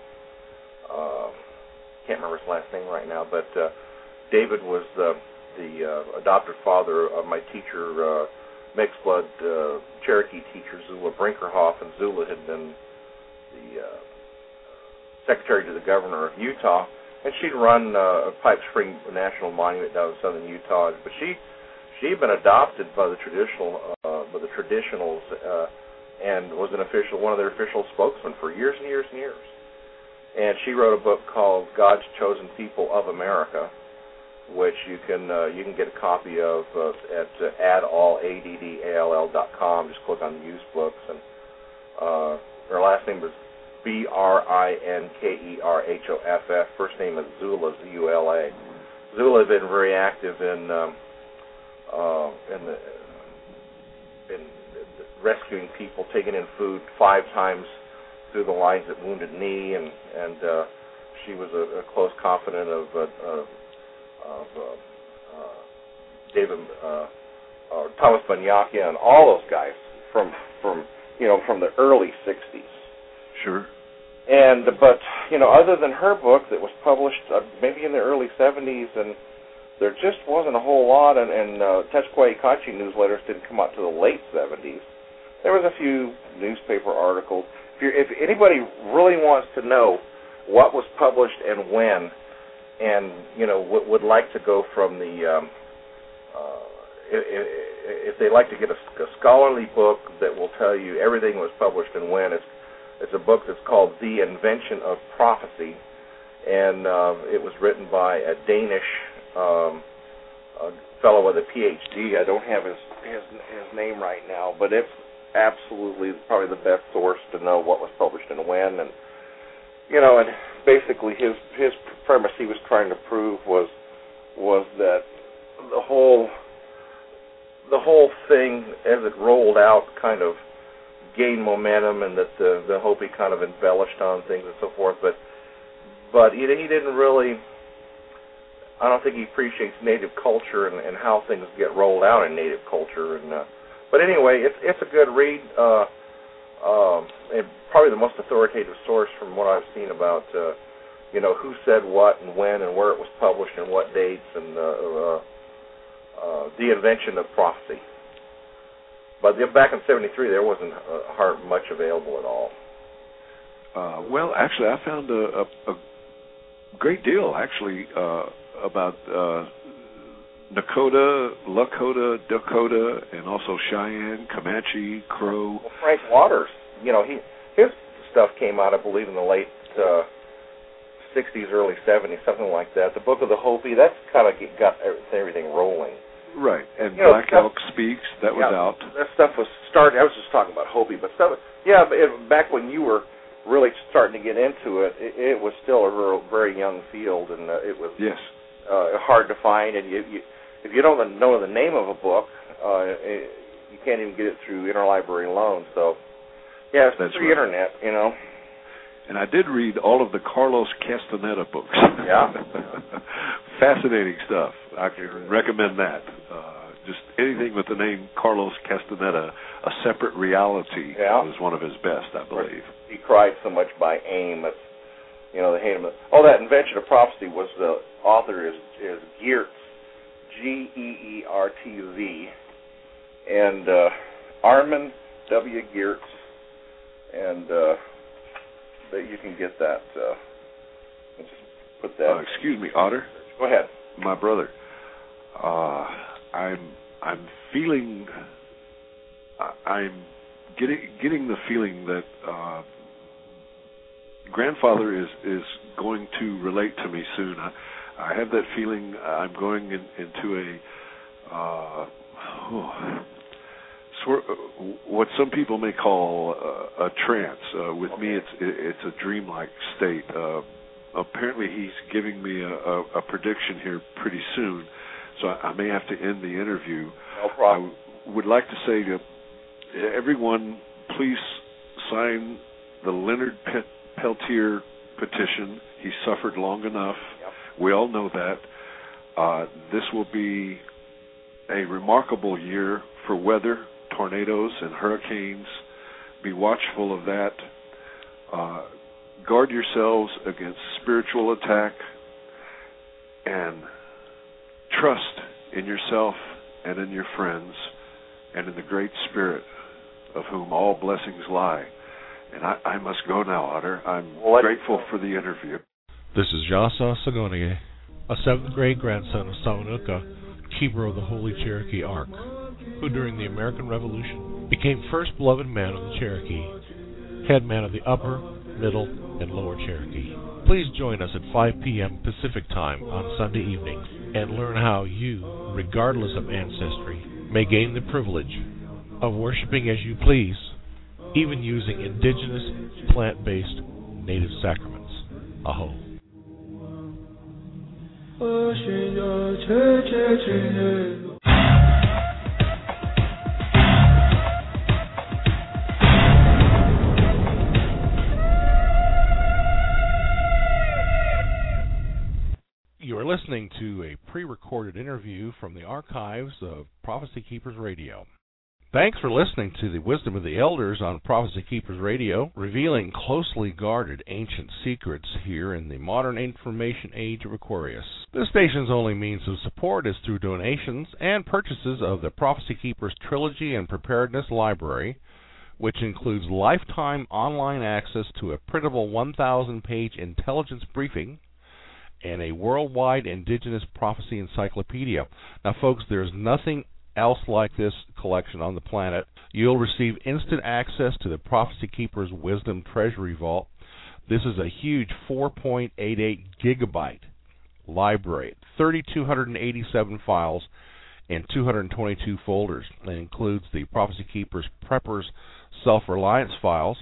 can't remember his last name right now, but David was the adopted father of my teacher, mixed blood Cherokee teacher Zula Brinkerhoff, and Zula had been the secretary to the governor of Utah, and she'd run Pipe Spring National Monument down in southern Utah. But she had been adopted by the traditional with the traditionals, and was one of their official spokesmen for years and years and years. And she wrote a book called God's Chosen People of America, which you can get a copy of at addall.com. Just click on Used Books, and her last name is Brinkerhoff. First name is Zula, Z-U-L-A. Zula has been very active in rescuing people, taking in food 5 times through the lines at Wounded Knee, and she was a close confidant of David Thomas Banyakya and all those guys from the early 60s. Sure. But other than her book that was published maybe in the early 70s, and there just wasn't a whole lot, and Tetsuko Ikachi newsletters didn't come out to the late 70s. There was a few newspaper articles. If anybody really wants to know what was published and when, and would like to go from the if they like to get a scholarly book that will tell you everything was published and when, it's a book that's called The Invention of Prophecy, and it was written by a Danish fellow with a PhD. I don't have his name right now, but it's absolutely probably the best source to know what was published and when, and and basically his premise he was trying to prove was that the whole thing as it rolled out kind of gained momentum, and that the Hopi kind of embellished on things and so forth, but he didn't really. I don't think he appreciates native culture and how things get rolled out in native culture. But anyway, it's a good read. And probably the most authoritative source from what I've seen about who said what and when and where it was published and what dates, and The Invention of Prophecy. But back in '73, there wasn't much available at all. Well, actually, I found a great deal actually about Nakota, Lakota, Dakota, and also Cheyenne, Comanche, Crow. Well, Frank Waters, his stuff came out, I believe, in the late 60s, early 70s, something like that. The Book of the Hopi, that's kind of got everything rolling. Right, and Black Elk Speaks, that was out. That stuff was starting. I was just talking about Hopi, but stuff. Yeah, back when you were really starting to get into it, it was still a very young field, and it was hard to find. And if you don't know the name of a book, you can't even get it through interlibrary loan. So, yeah, it's through the internet, And I did read all of the Carlos Castaneda books. Yeah. Fascinating stuff. I can recommend that. Just anything with the name Carlos Castaneda, A Separate Reality, was one of his best, I believe. He cried so much by AIM. That's, they hate him. Oh, that Invention of Prophecy was the author is Geertz, Geertz, and Armin W. Geertz, and that you can get that. Let's just put that. Excuse me, Otter. Go ahead. My brother. I'm feeling. I'm getting the feeling that grandfather is going to relate to me soon. I have that feeling. I'm going into a what some people may call a trance. With me, it's a dreamlike state. Apparently, he's giving me a prediction here pretty soon, so I may have to end the interview. No problem. I would like to say to everyone, please sign the Leonard Peltier petition. He suffered long enough. Yep. We all know that. This will be a remarkable year for weather, tornadoes, and hurricanes. Be watchful of that. Guard yourselves against spiritual attack, and trust in yourself and in your friends and in the Great Spirit of whom all blessings lie. And I must go now, Otter. I'm grateful for the interview. This is Jasa Sagonye, a 7th grade grandson of Sawanuka, keeper of the Holy Cherokee Ark. who during the American Revolution became first beloved man of the Cherokee, headman of the Upper, Middle, and Lower Cherokee. Please join us at 5 p.m. Pacific Time on Sunday evenings and learn how you, regardless of ancestry, may gain the privilege of worshiping as you please, even using indigenous, plant-based, native sacraments. Aho. You are listening to a pre-recorded interview from the archives of Prophecy Keepers Radio. Thanks for listening to the Wisdom of the Elders on Prophecy Keepers Radio, revealing closely guarded ancient secrets here in the modern information age of Aquarius. This station's only means of support is through donations and purchases of the Prophecy Keepers Trilogy and Preparedness Library, which includes lifetime online access to a printable 1,000-page intelligence briefing and a worldwide indigenous prophecy encyclopedia. Now, folks, there's nothing else like this collection on the planet. You'll receive instant access to the Prophecy Keepers Wisdom Treasury Vault. This is a huge 4.88 gigabyte library, 3,287 files and 222 folders. It includes the Prophecy Keepers Preppers Self-Reliance files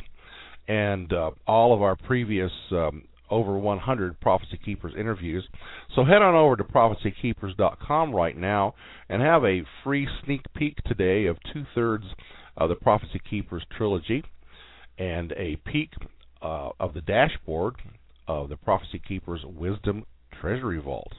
and all of our previous over 100 Prophecy Keepers interviews. So head on over to prophecykeepers.com right now and have a free sneak peek today of 2/3 of the Prophecy Keepers trilogy and a peek of the dashboard of the Prophecy Keepers Wisdom Treasury Vault.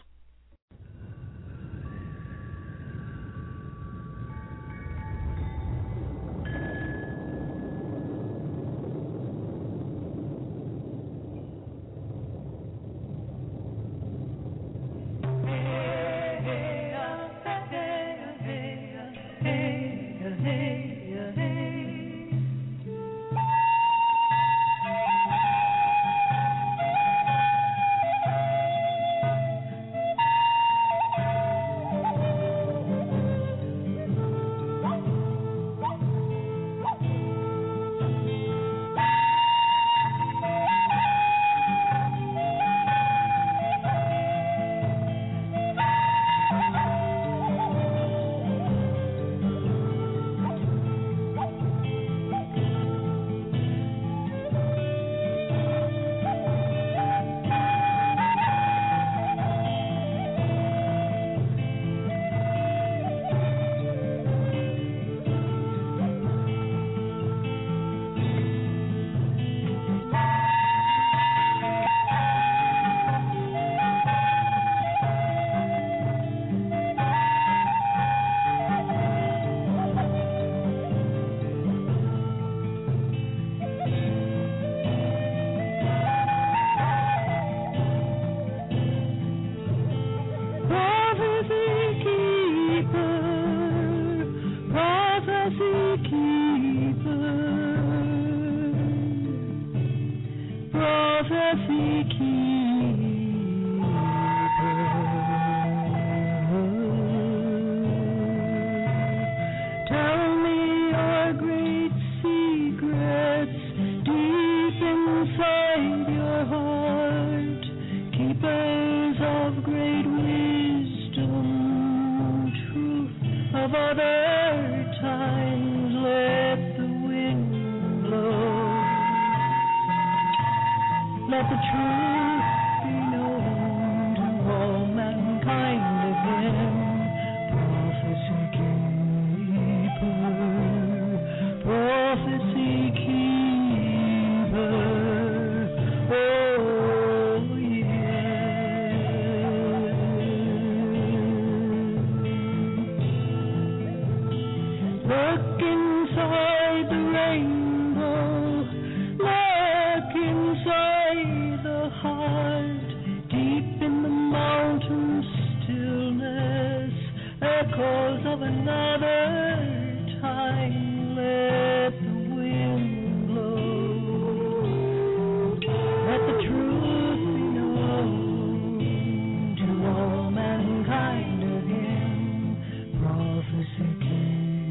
Prophecy Keepers.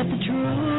the truth.